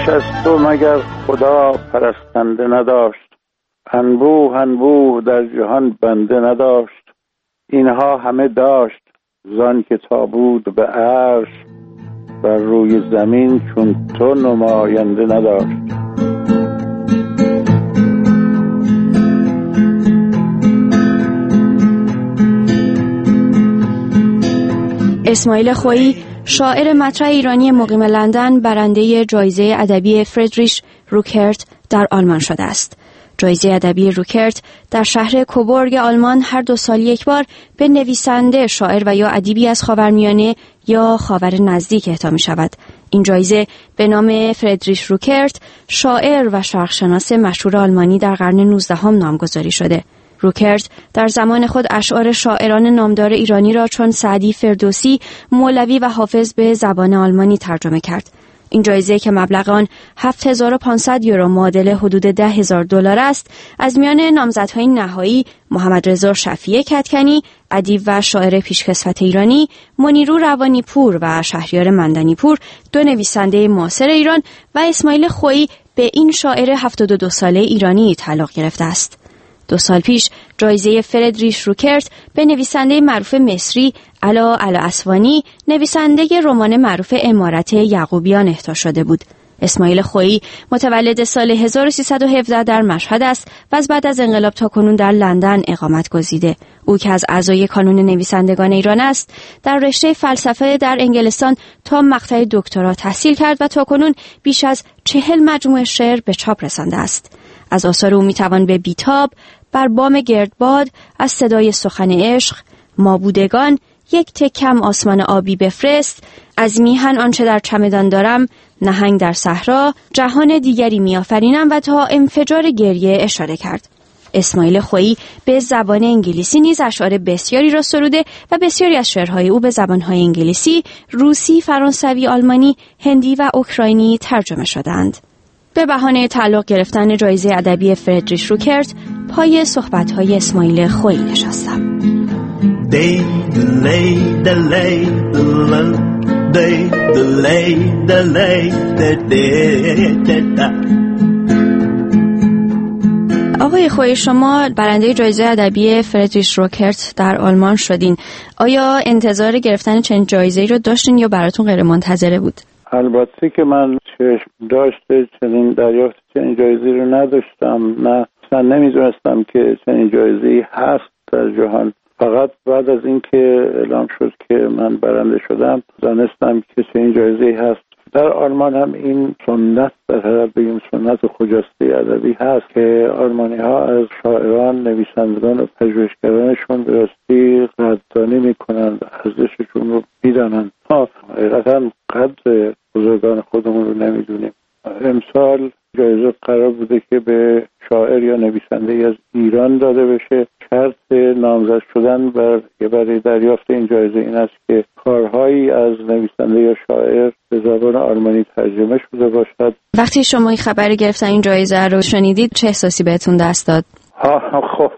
بیش از تو مگر خدا پرستنده نداشت، انبوه انبوه در جهان بنده نداشت. اینها همه داشت زان که تا بود به عرش، بر روی زمین چون تو نماینده نداشت. اسماعیل خویی، شاعر مطرح ایرانی مقیم لندن، برنده جایزه ادبی فردریش روکرت در آلمان شده است. جایزه ادبی روکرت در شهر کوبورگ آلمان هر دو سال یک بار به نویسنده، شاعر و یا ادیبی از خاورمیانه یا خاور نزدیک اهدا می شود. این جایزه به نام فردریش روکرت، شاعر و شرقشناس مشهور آلمانی در قرن نوزدهم نامگذاری شده. روکرت در زمان خود اشعار شاعران نامدار ایرانی را چون سعدی، فردوسی، مولوی و حافظ به زبان آلمانی ترجمه کرد. این جایزه که مبلغ آن هفت هزار و پانصد یورو معادل حدود ده هزار دلار است، از میان نامزدهای نهایی محمد رضا شفیع کدکنی، ادیب و شاعر پیشکسوت ایرانی، منیرو روانیپور و شهریار مندنیپور، دو نویسنده معاصر ایران، و اسماعیل خویی به این شاعر هفتاد و دو ساله ایرانی تعلق گرفته است. دو سال پیش جایزه فردریش روکرت به نویسنده معروف مصری علا علااسوانی، نویسنده رمان معروف عمارت یعقوبیان اهدا شده بود. اسماعیل خویی متولد سال هزار و سیصد و هفده در مشهد است و از بعد از انقلاب تا کنون در لندن اقامت گزیده. او که از اعضای کانون نویسندگان ایران است، در رشته فلسفه در انگلستان تا مقطع دکترا تحصیل کرد و تا کنون بیش از چهل مجموعه شعر به چاپ رسانده است. از آثار او میتوان به بیتاب، بر بام گردباد، از صدای سخن عشق، ما بودگان، یک تکم آسمان آبی بفرست، از میهن آنچه در چمدان دارم، نهنگ در صحرا، جهان دیگری میآفرینم و تا انفجار گریه اشاره کرد. اسماعیل خویی به زبان انگلیسی نیز اشعار بسیاری را سروده و بسیاری از شعرهای او به زبانهای انگلیسی، روسی، فرانسوی، آلمانی، هندی و اوکراینی ترجمه شدند. به بهانه تعلق گرفتن جایزه ادبی فردریش روکرت پای صحبت‌های اسماعیل خویی نشستم. دی دلی دلی دل دی دلی دلی دل. آقای خویی، شما برنده جایزه ادبی فردریش روکرت در آلمان شدین. آیا انتظار گرفتن چنین جایزه‌ای رو داشتین یا براتون غیر منتظره بود؟ البته که من چشم داشته چنین دریافت چنین جایزه‌ای رو نداشتم، نه اصلا نمیدونستم که چنین جایزه‌ای هست در جهان. فقط بعد از اینکه اعلام شد که من برنده شدم دانستم که چنین جایزه‌ای هست. در آلمان هم این سنت، در حقیقت بگیم سنت خجسته ادبی هست که آلمانی ها از شاعران، نویسندگان و پژوهشگرانشون به راستی قدردانی میکنند، ارزششون رو میدانند. ما حقیقتا قدر بزرگان خودمون رو نمیدونیم. امسال جایزه قرار بوده که به شاعر یا نویسنده از ایران داده بشه. شرط نامزد شدن برای دریافت این جایزه این است که کارهایی از نویسنده یا شاعر به زبان آلمانی ترجمه شده باشد. وقتی شما این خبر گرفتن این جایزه رو شنیدید چه احساسی بهتون دست داد؟ ها خب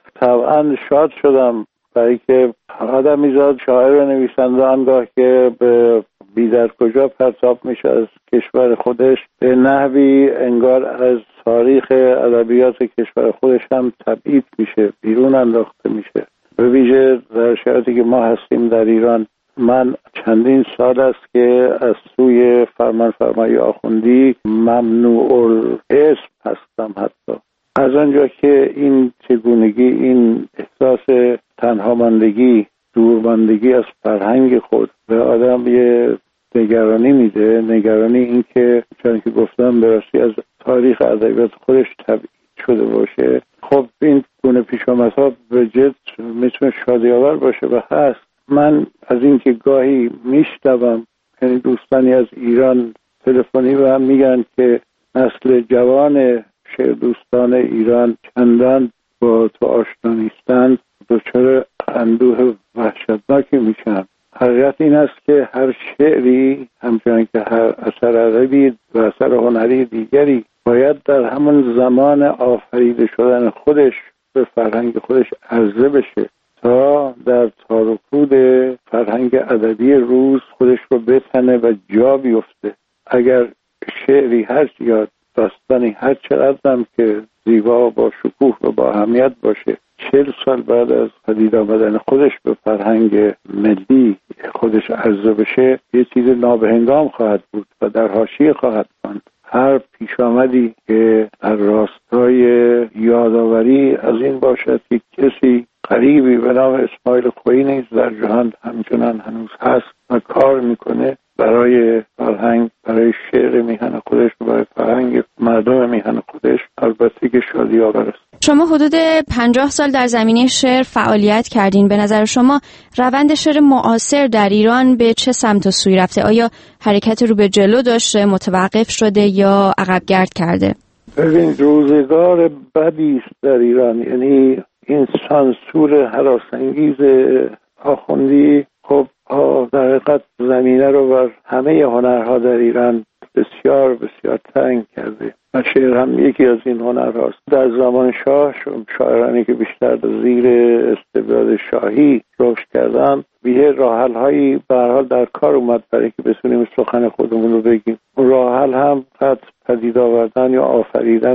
طبعا شاد شدم، برای که آدم میزاد شاعر و نویسنده آنگاه که به بی در کجا پرتاب میشه از کشور خودش، به نحوی انگار از تاریخ ادبیات کشور خودش هم تبعید میشه، بیرون انداخته میشه. به ویژه در شرایطی که ما هستیم در ایران، من چندین سال است که از سوی فرمانفرمای آخوندی ممنوع الاسم هستم. حتی از آنجا که این چگونگی، این احساس تنهاماندگی، دورماندگی از فرهنگ خود به آدم یه نگرانی میده. نگرانی این که چون که گفتم به راستی از تاریخ ادبیات خودش تبعید شده باشه. خب این گونه پیش آمدها به جد میتونه شادی‌آور باشه و هست. من از این که گاهی میشنوم، یعنی دوستانی از ایران تلفنی به هم میگن که نسل جوان شعر دوستان ایران چندان با تو آشنا نیستند، دچار اندوه وحشتناکی میشن. حقیقت این است که هر شعری همچنان که هر اثر ادبی و اثر هنری دیگری باید در همون زمان آفریده شدن خودش به فرهنگ خودش عرضه بشه تا در تار و پود فرهنگ ادبی روز خودش رو بتنه و جا بیفته. اگر شعری هر یا داستانی هر چقدرم که زیبا با شکوه و با اهمیت باشه، چهل سال بعد از پدید آمدن خودش به فرهنگ ملی خودش عرضه بشه، یه چیز نابهنگام خواهد بود و در حاشیه خواهد ماند. هر پیش آمدی که در راستای یادآوری از این باشد که کسی قریبی به نام اسماعیل خویی نیز در جهان همچنان هنوز هست و کار میکنه برای فرهنگ، برای شعر میهن خودش، برای فرهنگ مردم میهن خودش، البته که شادی آور است. شما حدود پنجاه سال در زمینه شعر فعالیت کردین. به نظر شما روند شعر معاصر در ایران به چه سمت و سوی رفته؟ آیا حرکت رو به جلو داشته، متوقف شده یا عقبگرد کرده؟ ببین، روزگار بدی است در ایران. یعنی این سانسور هراس‌انگیز آخوندی خب در حقیقت زمینه رو بر همه هنرها در ایران بسیار بسیار تنگ کرده و شعر هم یکی از این هنرهاست. در زمان شاه شاعرانی که بیشتر زیر استبداد شاهی رشد کردن، بیه راحل‌هایی به هر حال در کار اومد برای که بتونیم سخن خودمون رو بگیم. اون راحل هم قد پدید آوردن یا آفریدن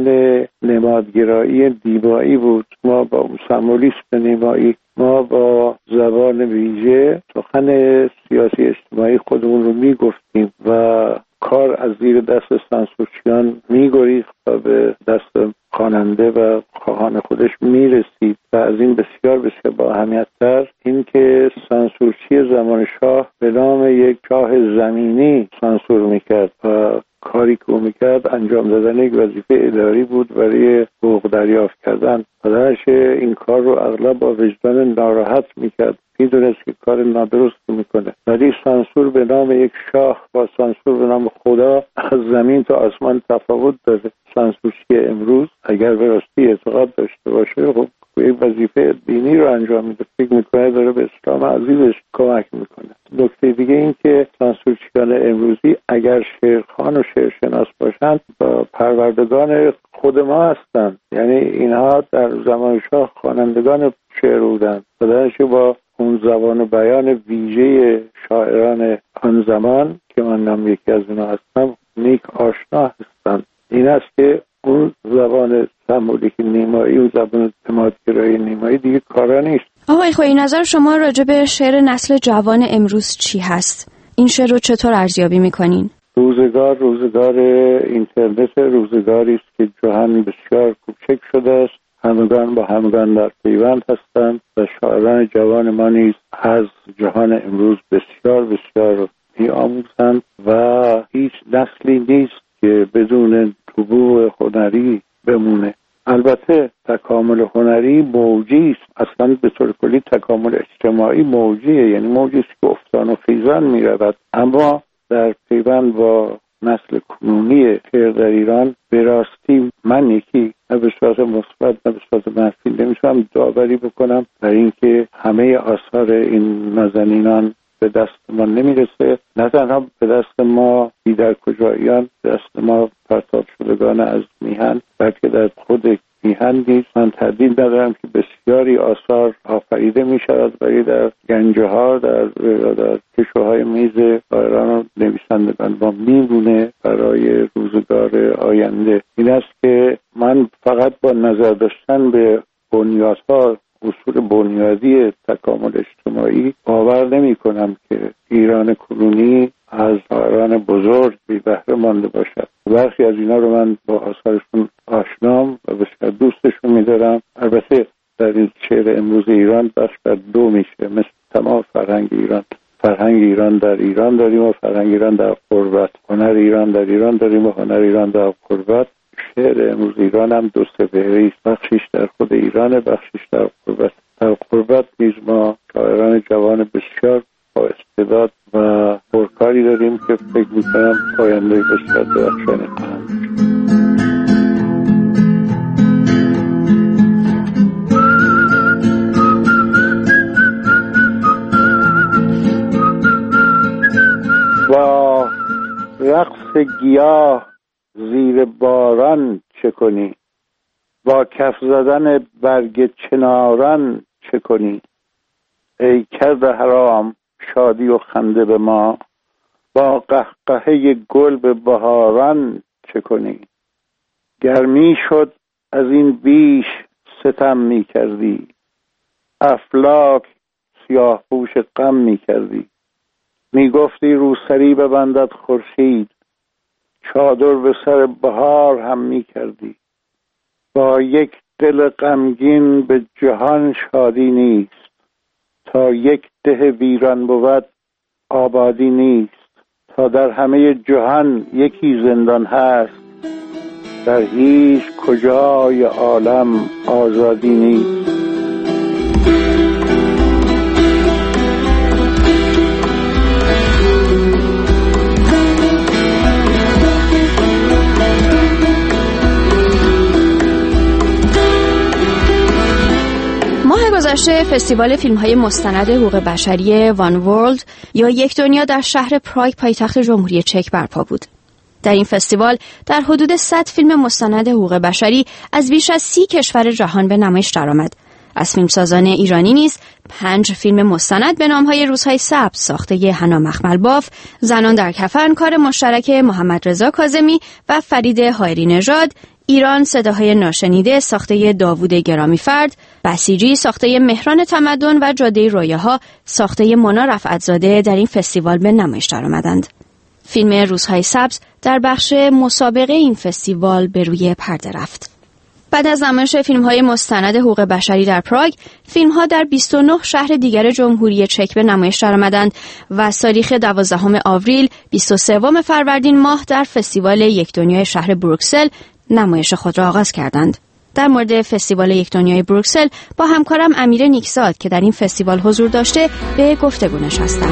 نمادگرایی دیبایی بود. ما با سمبولیسم نمایی، ما با زبان ویژه سخن سیاسی اجتماعی خودمون رو میگفتیم و کار از زیر دست سانسورچیان میگریخت و به دست خواننده و خواهان خودش میرسید. و از این بسیار بسیار با اهمیت‌تر این که سانسورچی زمان شاه به نام یک شاه زمینی سانسور میکرد و کاری که او میکرد انجام دادن یک وظیفه اداری بود برای حقوق دریافت کردن. پدرش این کار رو اغلب با وجدان ناراحت میکرد، میدونست که کار نادرست میکنه. ولی سانسور به نام یک شاه با سانسور به نام خدا از زمین تا آسمان تفاوت داره. سانسورچی امروز اگر به راستی اعتقاد داشته باشه، خب یک وظیفه دینی رو انجام میده، فکر میکنه داره به اسلام عزیزش کمک میکنه. نکته دیگه این که سانسورچیان امروزی اگر شعرخوان و شعرشناس باشند با پروردگان خود ما هستند. یعنی اینها در زمان شاه خوانندگان شعر بودند و درش با اون زبان و بیان ویژه شاعران آن زمان که من هم یکی از اینا هستم نیک آشنا هستند. این است که اون زبان سمبولیک نیمایی، اون زبان تمادگرایی نیمایی دیگه کارا نیست. آقای خویی، نظر شما راجع به شعر نسل جوان امروز چی هست؟ این شعر رو چطور ارزیابی میکنین؟ روزگار روزگار اینترنت، روزگاری است که جهان بسیار کوچک شده است، همگان با همگان در پیوند هستند و شاعران جوان ما نیز از جهان امروز بسیار بسیار می‌آموزند و هیچ نسلی نیست که بدون طبوع هنری بمونه. البته تکامل هنری موجی است، اصلا به طور کلی تکامل اجتماعی موجیه، یعنی موجی است که افتان و خیزان می‌رود. اما در پیوند با نسل کنونی شعر در ایران به راستی من یکی نه به صورت مثبت نه به صورت منفی نمیتونم داوری بکنم، برای اینکه همه آثار این نازنینان به دست ما نمیرسه، نه تنها به دست ما بی در کجاییان، به دست ما پرتاب شدگان از میهن، بلکه در خود میهن نیز من تردید ندارم که بسیاری آثار آفریده می شود ولی در گنجه ها، در, در کشوهای میز شاعران و نویسندگان ما میمونه برای روزگار آینده. این است که من فقط با نظر داشتن به بنیادها، اصول بنیادی تکامل اجتماعی باور نمی کنم که ایران کنونی از شاعران بزرگ بی بهره مانده باشد. برخی از اینا رو من با آثارشون آشنام و بسیار دوستشون می‌دارم. البته در این شعر امروز ایران بخش بر دو میشه، مثل تمام فرهنگ ایران. فرهنگ ایران در ایران داریم و فرهنگ ایران در غربت. هنر ایران در ایران داریم و هنر ایران در غربت. شعر امروز ایران هم دو سه بهری است، بخشش در خود ایران، بخشش در غربت. در غربت نیز ما شاعران جوان بسیار با استعداد و پرکاری داریم که فکر می‌کنم آینده بسیار درخشانی خواهند. با رقص گیاه زیر باران چه کنی؟ با کف زدن برگ چناران چه کنی؟ ای کرده حرام شادی و خنده به ما، با قهقهه گل به بهاران چه کنی؟ گرمی شد از این بیش ستم می کردی، افلاک سیاه پوش غم می کردی. می گفتی روسری ببندد خورشید، چادر به سر بهار هم می کردی. با یک دل غمگین به جهان شادی نیست، تا یک ده ویران بود آبادی نیست. تا در همه جهان یکی زندان هست، در هیچ کجای عالم آزادی نیست. گذشته فستیوال فیلم‌های مستند حقوق بشری وان ورلد یا یک دنیا در شهر پراگ پایتخت جمهوری چک برپا بود. در این فستیوال در حدود صد فیلم مستند حقوق بشری از بیش از سی کشور جهان به نمایش درآمد. از فیلمسازان ایرانی نیز پنج فیلم مستند به نام‌های روزهای سبز ساخته حنا مخملباف، زنان در کفن کار مشترک محمد رضا کاظمی و فرید حائری نژاد، ایران صداهای ناشنیده ساخته داوود گرامیفرد، بسیجی ساخته مهران تمدن و جاده رویاها ساخته مونا رفعتزاده در این فستیوال به نمایش درآمدند. فیلم روزهای سبز در بخش مسابقه این فستیوال به روی پرده رفت. بعد از نمایش فیلم‌های مستند حقوق بشری در پراگ، فیلم‌ها در بیست و نه شهر دیگر جمهوری چک به نمایش درآمدند و از تاریخ دوازدهم آوریل بیست و سوم فروردین ماه در فستیوال یک دنیای شهر بروکسل نمایش خود را آغاز کردند. در مورد فستیوال یک دنیای بروکسل با همکارم امیر نیکزاد که در این فستیوال حضور داشته به گفتگو نشستم.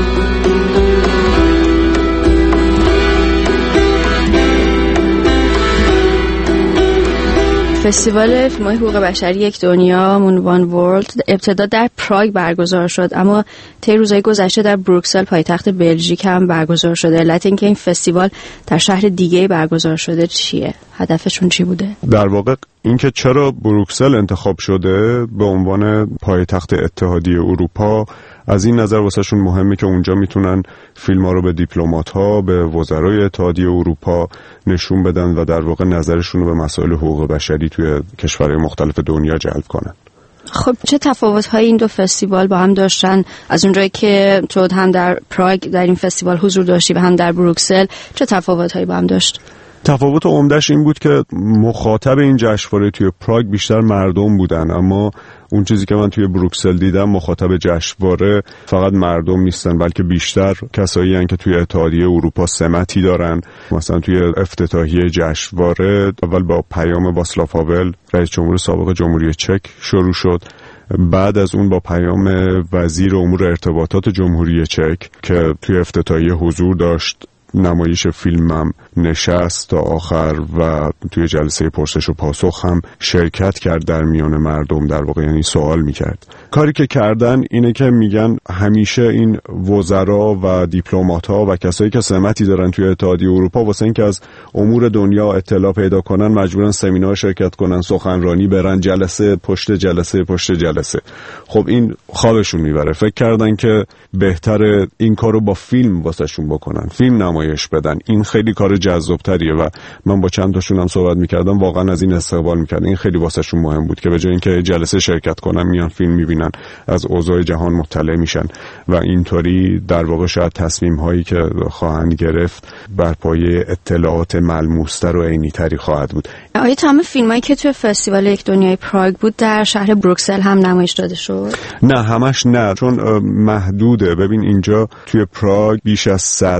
فستیوال فیلم‌های حقوق بشری یک دنیا مون وان ورلد ابتدا در پراگ برگزار شد، اما طی روزهای گذشته در بروکسل پایتخت بلژیک هم برگزار شده. علت اینکه این فستیوال در شهر دیگه برگزار شده چیه؟ هدفشون چی بوده؟ در واقع اینکه چرا بروکسل انتخاب شده به عنوان پایتخت اتحادیه اروپا، از این نظر واسهشون مهمه که اونجا میتونن فیلم‌ها رو به دیپلمات‌ها، به وزرای اتحادیه اروپا نشون بدن و در واقع نظرشون رو به مسائل حقوق بشری توی کشورهای مختلف دنیا جلب کنن. خب چه تفاوت‌هایی این دو فستیوال با هم داشتن؟ از اونجایی که تو هم در پراگ در این فستیوال حضور داشتی و هم در بروکسل، چه تفاوت‌هایی با هم داشت؟ تفاوت عمده‌اش این بود که مخاطب این جشنواره توی پراگ بیشتر مردم بودن، اما اون چیزی که من توی بروکسل دیدم مخاطب جشنواره فقط مردم نیستن، بلکه بیشتر کسایی هستن که توی اتحادیه اروپا سمتی دارن. مثلا توی افتتاحیه جشنواره اول با پیام واسلاو هاول رئیس جمهور سابق جمهوری چک شروع شد، بعد از اون با پیام وزیر امور ارتباطات جمهوری چک که توی افتتاحیه حضور داشت، نمایش فیلمم نشست تا آخر و توی جلسه پرسش و پاسخ هم شرکت کرد در میان مردم، در واقع یعنی سوال میکرد. کاری که کردن اینه که میگن همیشه این وزرا و دیپلمات‌ها و کسایی که سمتی دارن توی اتحادیه اروپا واسه اینکه از امور دنیا اطلاع پیدا کنن مجبورن سمینار شرکت کنن، سخنرانی برن، جلسه پشت جلسه پشت جلسه. خب این خوابشون میبره. فکر کردن که بهتره این کارو با فیلم واسهشون بکنن، فیلم نمایش بدن. این خیلی کار جذاب‌تریه و من با چند تاشون هم صحبت می‌کردم، واقعا از این استقبال می‌کردن. این خیلی واسهشون مهم بود که به جای اینکه جلسه شرکت کنن میان فیلم می‌بینن، از اوضاع جهان مطلع میشن و اینطوری در واقع شاید تصمیم‌هایی که خواهند گرفت بر پایه اطلاعات ملموس‌تر و عینی‌تری خواهد بود. آیا تمام فیلمایی که توی فستیوال یک دنیای پراگ بود در شهر بروکسل هم نمایش داده شد؟ نه، همش نه، چون محدوده. ببین اینجا توی پراگ بیش از صد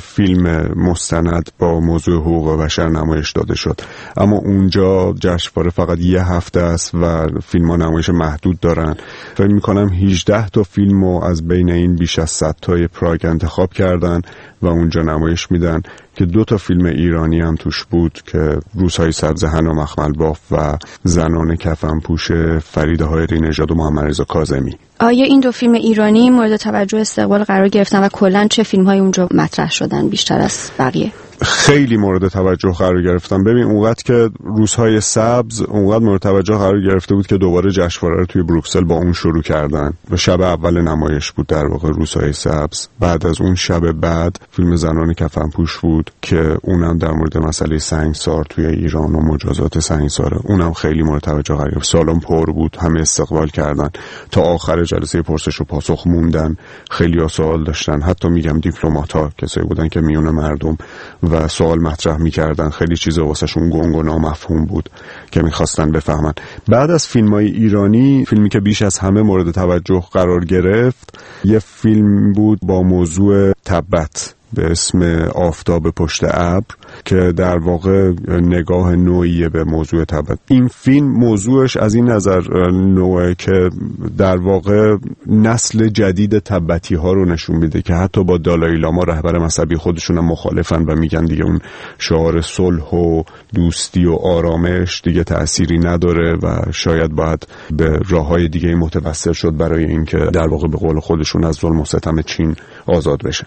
فیلم مستند با موضوع حقوق بشر نمایش داده شد، اما اونجا جشنواره فقط یه هفته است و فیلم‌ها نمایش محدود دارن. فکر می‌کنم هجده تا فیلمو از بین این بیش از صد تای پراگ انتخاب کردن و اونجا نمایش میدن که دو تا فیلم ایرانی هم توش بود که روزهای سبز حنا مخملباف و زنان کفن پوش فرید حائری نژاد و محمد رضا کاظمی. آیا این دو فیلم ایرانی مورد توجه استقبال قرار گرفتن و کلاً چه فیلم‌های اونجا مطرح شدن بیشتر از بقیه؟ خیلی مورد توجه قرار گرفتن. ببین اونقدر که روزهای سبز اونقدر مورد توجه قرار گرفته بود که دوباره جشنواره رو توی بروکسل با اون شروع کردن و شب اول نمایش بود در واقع روزهای سبز. بعد از اون شب بعد فیلم زنان کفنپوش بود که اونم در مورد مسئله سنگسار توی ایران و مجازات سنگساره، اونم خیلی مورد توجه قرار گرفت. سالن پر بود، همه استقبال کردن، تا آخر جلسه پرسش و پاسخ موندن، خیلی سوال داشتن، حتی میگم دیپلمات‌ها کسایی بودن که میون مردم و سوال مطرح میکردن، خیلی چیزا واسهشون گنگ و نامفهوم بود که میخواستن بفهمن. بعد از فیلم‌های ایرانی، فیلمی که بیش از همه مورد توجه قرار گرفت یه فیلم بود با موضوع تبت به اسم آفتاب پشت ابر که در واقع نگاه نوعیه به موضوع تبت. این فیلم موضوعش از این نظر نوعه که در واقع نسل جدید تبتی ها رو نشون میده که حتی با دالای لاما رهبر مذهبی خودشون هم مخالفن و میگن دیگه اون شعار صلح و دوستی و آرامش دیگه تأثیری نداره و شاید باید به راههای دیگه متوسل شد برای اینکه در واقع به قول خودشون از ظلم و ستم چین آزاد بشن.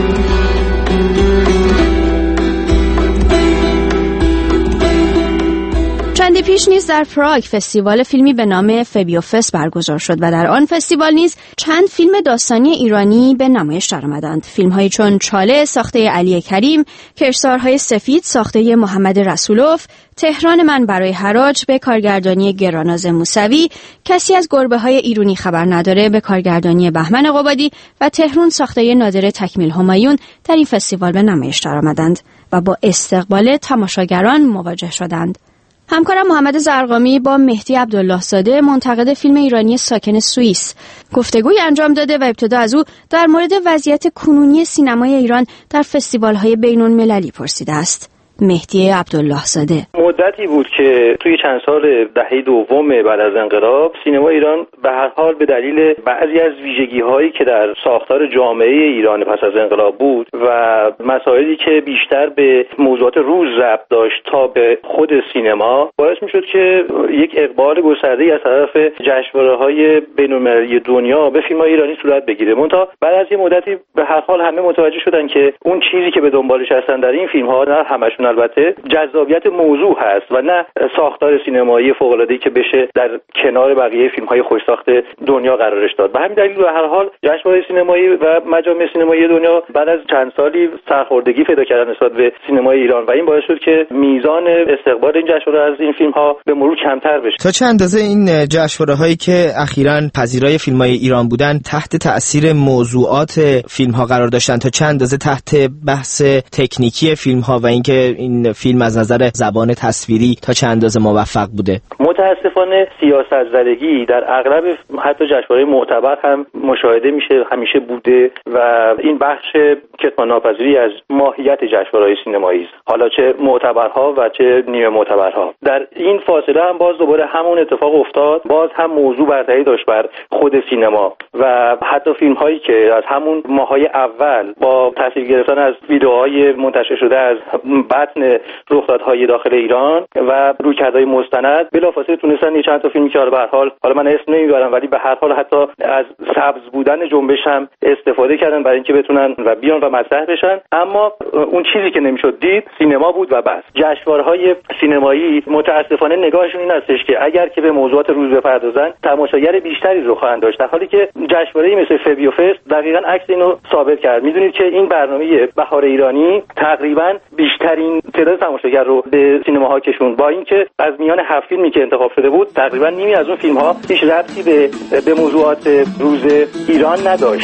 چندی پیش نیز در پراگ فستیوال فیلمی به نام فبیوفست برگزار شد و در آن فستیوال نیز چند فیلم داستانی ایرانی به نمایش درآمدند. فیلم‌هایی چون چاله ساخته علی کریم، کشتارهای سفید ساخته محمد رسولوف، تهران من برای حراج به کارگردانی گراناز موسوی، کسی از گربه‌های ایرانی خبر نداره به کارگردانی بهمن قبادی و تهران ساخته نادر تکمیل همایون در این فستیوال به نمایش درآمدند و با استقبال تماشاگران مواجه شدند. همکارم محمد زرقامی با مهدی عبدالله زاده منتقد فیلم ایرانی ساکن سوئیس گفتگوی انجام داده و ابتدا از او در مورد وضعیت کنونی سینمای ایران در فستیوال‌های بین‌المللی پرسیده است. مهدی عبدالله زاده: مدتی بود که توی چند سال دهه دوم بعد از انقلاب سینما ایران به هر حال به دلیل بعضی از ویژگی‌هایی که در ساختار جامعه ایران پس از انقلاب بود و مسائلی که بیشتر به موضوعات روز ربط داشت تا به خود سینما باعث می‌شد که یک اقبال گسترده‌ای از طرف جشنواره‌های بین‌المللی دنیا به فیلم‌های ایرانی صورت بگیره. منتها بعد از یه مدتی به هر حال همه متوجه شدن که اون چیزی که به دنبالش هستن در این فیلم‌ها نه همشون البته جذابیت موضوع هست و نه ساختار سینمایی فوق‌العاده‌ای که بشه در کنار بقیه فیلم‌های خوش‌ساخت دنیا قرارش داد. به همین دلیل به هر حال جشنواره سینمایی و مجامع سینمایی دنیا بعد از چند سالی سرخوردگی پیدا کردن نسبت به سینمای ایران و این باعث شد که میزان استقبال این جشنواره از این فیلم‌ها به مرور کمتر بشه. تا چه اندازه این جشنواره‌هایی که اخیراً پذیرای فیلم‌های ایران بودن تحت تأثیر موضوعات فیلم‌ها قرار داشتن، تا چه اندازه تحت بحث تکنیکی فیلم‌ها و اینکه این فیلم از نظر زبان تصویری تا چند اندازه موفق بوده؟ متاسفانه سیاست زدگی در اغلب حتی جشنواره‌های معتبر هم مشاهده میشه، همیشه بوده و این بخش کتمان ناپذیری از ماهیت جشنواره‌های سینمایی است، حالا چه معتبرها و چه نیمه معتبرها. در این فاصله هم باز دوباره همون اتفاق افتاد، باز هم موضوع برتری داشت بر خود سینما و حتی فیلم‌هایی که از همون ماه‌های اول با تاثیر گرفتن از ویدئوهای منتشر شده از بطن رخدادهای داخل ایران و رویکردهای مستند بلافاصله تونستن یه چند تا فیلمی که به هر حال حالا من اسم نمیبرم ولی به هر حال حتی از سبز بودن جنبش هم استفاده کردن برای اینکه بتونن و بیان و مطرح بشن. اما اون چیزی که نمیشد دید سینما بود و بس. جشنواره‌های سینمایی متاسفانه نگاهشون این هستش که اگر که به موضوعات روز بپردازن تماشاگر بیشتری رو خواهند داشت، در حالی که جشنواره‌ای مثل فبیوفست دقیقاً عکس اینو ثابت کرد. میدونید که این برنامه بهار ایرانی تقریباً بیشترین تعداد تماشاگر رو به سینماها کشوند، با اینکه از میان هفت فیلمی که انتخاب شده بود تقریبا نیمی از اون فیلم‌ها هیچ ربطی به به موضوعات روز ایران نداشت.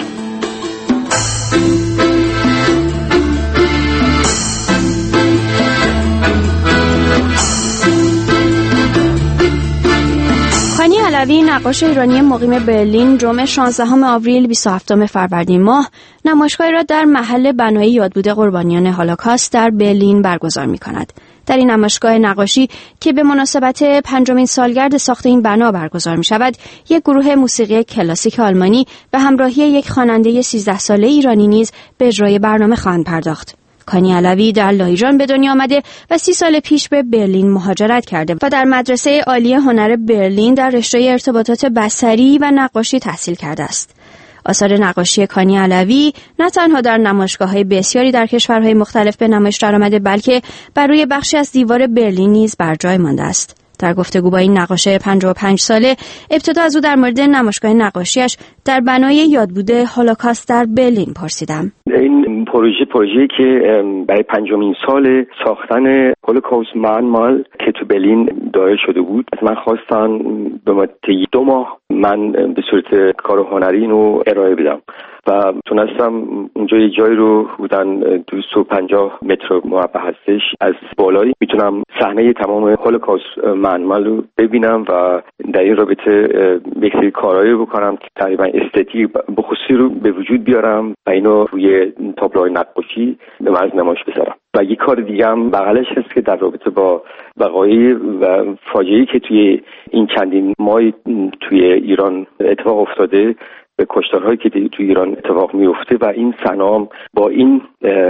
کانی علوی نقاش ایرانی مقیم برلین جمعه شانزدهم آوریل بیست و هفتم فروردین ماه نمایشگاهی را در محل بنایی یادبود قربانیان هولوکاست در برلین برگزار می‌کند. در این نمایشگاه نقاشی که به مناسبت پنجمین سالگرد ساخت این بنا برگزار می‌شود، یک گروه موسیقی کلاسیک آلمانی به همراهی یک خواننده سیزده ساله ایرانی نیز به اجرای برنامه خواهند پرداخت. کانی علوی در لاهیجان به دنیا آمده و سی سال پیش به برلین مهاجرت کرده و در مدرسه عالی هنر برلین در رشته ارتباطات بصری و نقاشی تحصیل کرده است. آثار نقاشی کانی علوی نه تنها در نمایشگاه‌های بسیاری در کشورهای مختلف به نمایش درآمده، بلکه بر روی بخشی از دیوار برلین نیز بر جای مانده است. در گفتگو با این نقاش پنجاه و پنج ساله، ابتدا از او در مورد نمایشگاه نقاشیش در بنای یادبود هولوکاست در برلین پرسیدم. این پروژه پروژه‌ای که برای پنجمین سال ساختن هولوکاست مانمال که تو برلین دایر شده بود، از من خواستن به مدت دو ماه من به صورت کار هنری اینو ارائه بدم و تونستم اونجا یه جایی رو بودن دویست و پنجاه متر مربع هستش، از بالایی میتونم صحنه تمام هولوکاست مانمال رو ببینم و در این رابطه یک سری کارهایی بکنم که تقریبا استتیک بخصوصی رو به وجود بیارم و اینو روی تابلوهای نقاشی به مرز نمایش بذارم. و یک کار دیگه هم بغلش هست که در رابطه با وقایع و فاجعه‌ای که توی این چندین ماه توی ایران اتفاق افتاده، به کشتارهایی که توی ایران اتفاق میفته و این صحنه‌ام با این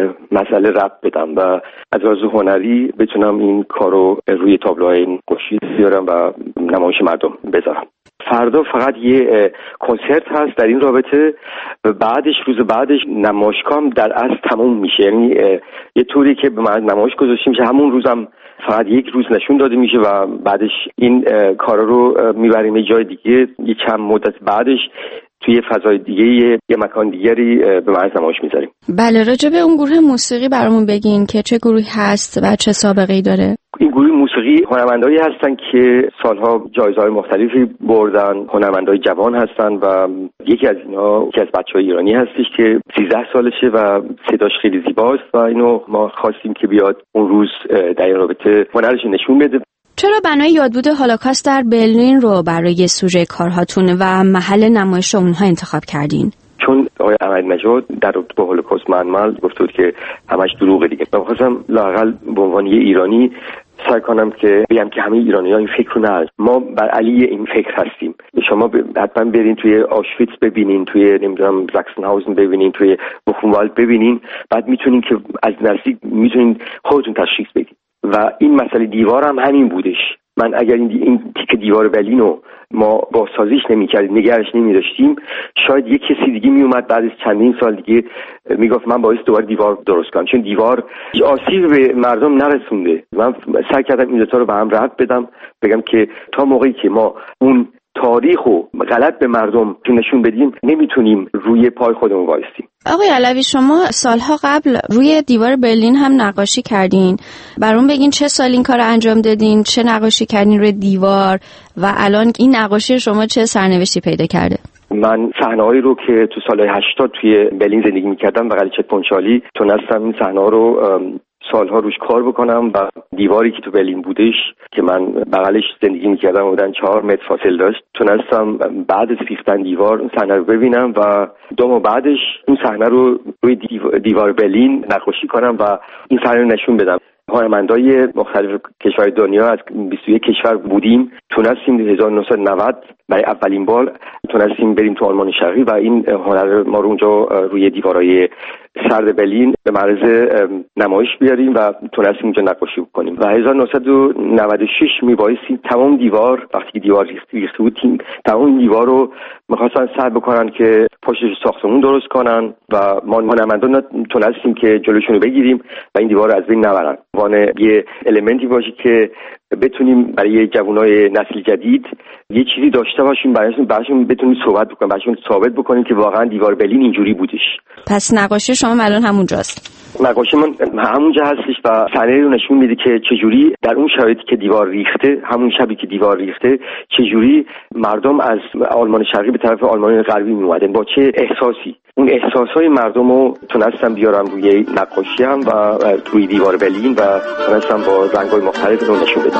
مسئله ربط بدم و از لحاظ هنری بتونم این کارو روی تابلوهای نقاشی بیارم و نمایش مردم بذارم. فردا فقط یه کنسرت هست در این رابطه، بعدش روز بعدش نمایشگاهم در اصل تموم میشه، یعنی یه طوری که به من نمایش گذاشته میشه همون روزم فقط یک روز نشون داده میشه و بعدش این کارا رو میبریم یه جای دیگه، یه چند مدت بعدش توی فضای دیگه یه مکان دیگری به مرز نمایش میذاریم. بله، راجع به اون گروه موسیقی برامون بگین که چه گروهی هست و چه سابقه‌ای داره؟ این گروه موسیقی هنرمندایی هستن که سالها جایزه‌های مختلفی بردن، هنرمندای جوان هستن و یکی از اینا یکی از بچه‌های ایرانی هستش که سیزده سالشه و صداش خیلی زیباست و اینو ما خواستیم که بیاد اون روز در این رابطه هنرش نشون بده. چرا بنای یادبود هولوکاست در برلین رو برای سوژه کارهاتون و محل نمایش اونها انتخاب کردین؟ چون آقای احمدی‌نژاد در رابطه با هولوکاست مانمال گفته بود که همش دروغه دیگه. من خواستم لااقل به عنوان یه ایرانی سعی کنم که بگم که همه ایرانی‌ها این فکر رو ندارن. ما بر علی این فکر هستیم. شما حتما برین توی آشویتز ببینین، توی نمیدونم زاکسنهاوزن ببینین، توی بوخنوالد ببینین، بعد میتونین که از نزدیک میتونین خودتون تشخیص بدین. و این مسئله دیوار هم همین بودش. من اگر این, این تیک دیوار برلین رو ما با سازیش نمی‌کردیم، نگرش نمی‌داشتیم، شاید یک کسی دیگه میومد بعد از چندین سال دیگه میگفت من باعث دوباره دیوار درست کنم، چون دیوار آسیب به مردم نرسونده. من سعی کردم این دو تا رو به هم ربط بدم، بگم که تا موقعی که ما اون تاریخ رو غلط به مردم نشون بدیم نمیتونیم روی پای خودمون وایسیم. آقای علوی، شما سالها قبل روی دیوار برلین هم نقاشی کردین. برام بگین چه سال این کار انجام دادین، چه نقاشی کردین روی دیوار و الان این نقاشی شما چه سرنوشتی پیدا کرده؟ من صحنه‌هایی رو که تو سال هشتاد توی برلین زندگی می‌کردم و قلیچه پونچالی تونستم این صحنه‌ها رو سالها روش کار بکنم و دیواری که تو برلین بودش که من بغلش زندگی میکردم بودن چهار متر فاصله داشت، تونستم بعد از ریختن دیوار اون صحنه رو ببینم و دو ماه بعدش اون صحنه رو روی دیوار برلین نقاشی کنم و این صحنه رو نشون بدم. هنرمندای مختلف کشور دنیا از بیست و یک کشور بودیم، تونستیم هزار و نهصد و نود برای اولین بار تونستیم بریم تو آلمان شرقی و این هنر ما رو اونجا روی دیوارهای سرد برلین به معرض نمایش بیاریم و تونستیم اونجا نقاشی بکنیم. و هزار و نهصد و نود و شش میبایستیم تمام دیوار، وقتی که دیوار ریخته بود، تمام دیوار رو میخواستن سر بکنن که پشتش ساختمون درست کنن و ما هنرمندان تونستیم که جلوشون رو بگیریم و این دیوار رو از بین نبرن. وانه یه المنتی باشه که بتونیم برای جوانای نسل جدید یه چیزی داشته باشیم، برایشون برایشون بتونیم صحبت بکنیم، برایشون ثابت بکنیم که واقعا دیوار برلین اینجوری بودش. پس نقاشی شما الان همونجاست؟ نقاشی من همونجا هستش و صحنه رو نشون میده که چجوری در اون شرایطی که دیوار ریخته، همون شبی که دیوار ریخته، چجوری مردم از آلمان شرقی به طرف آلمان غربی میومدن، با چه احساسی. اون احساسهای مردم رو تونستم بیارم روی نقاشی هم و توی دیوار برلین و تونستم با رنگ‌های مختلف رو نشون بدم.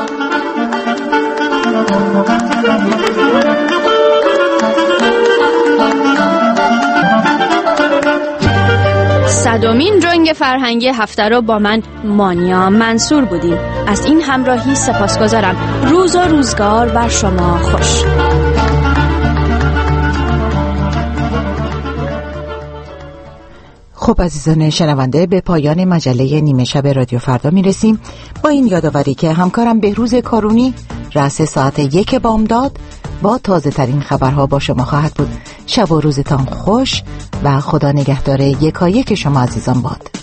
صدمین جنگ فرهنگی هفته رو با من مانیا منصور بودیم. از این همراهی سپاسگزارم. روز و روزگار بر شما خوش. خب عزیزان شنونده، به پایان مجله نیمه شب رادیو فردا میرسیم با این یادآوری که همکارم بهروز کارونی رأس ساعت یک بامداد با تازه ترین خبرها با شما خواهد بود. شب و روزتان خوش و خدا نگهدار یکایک شما عزیزان باد.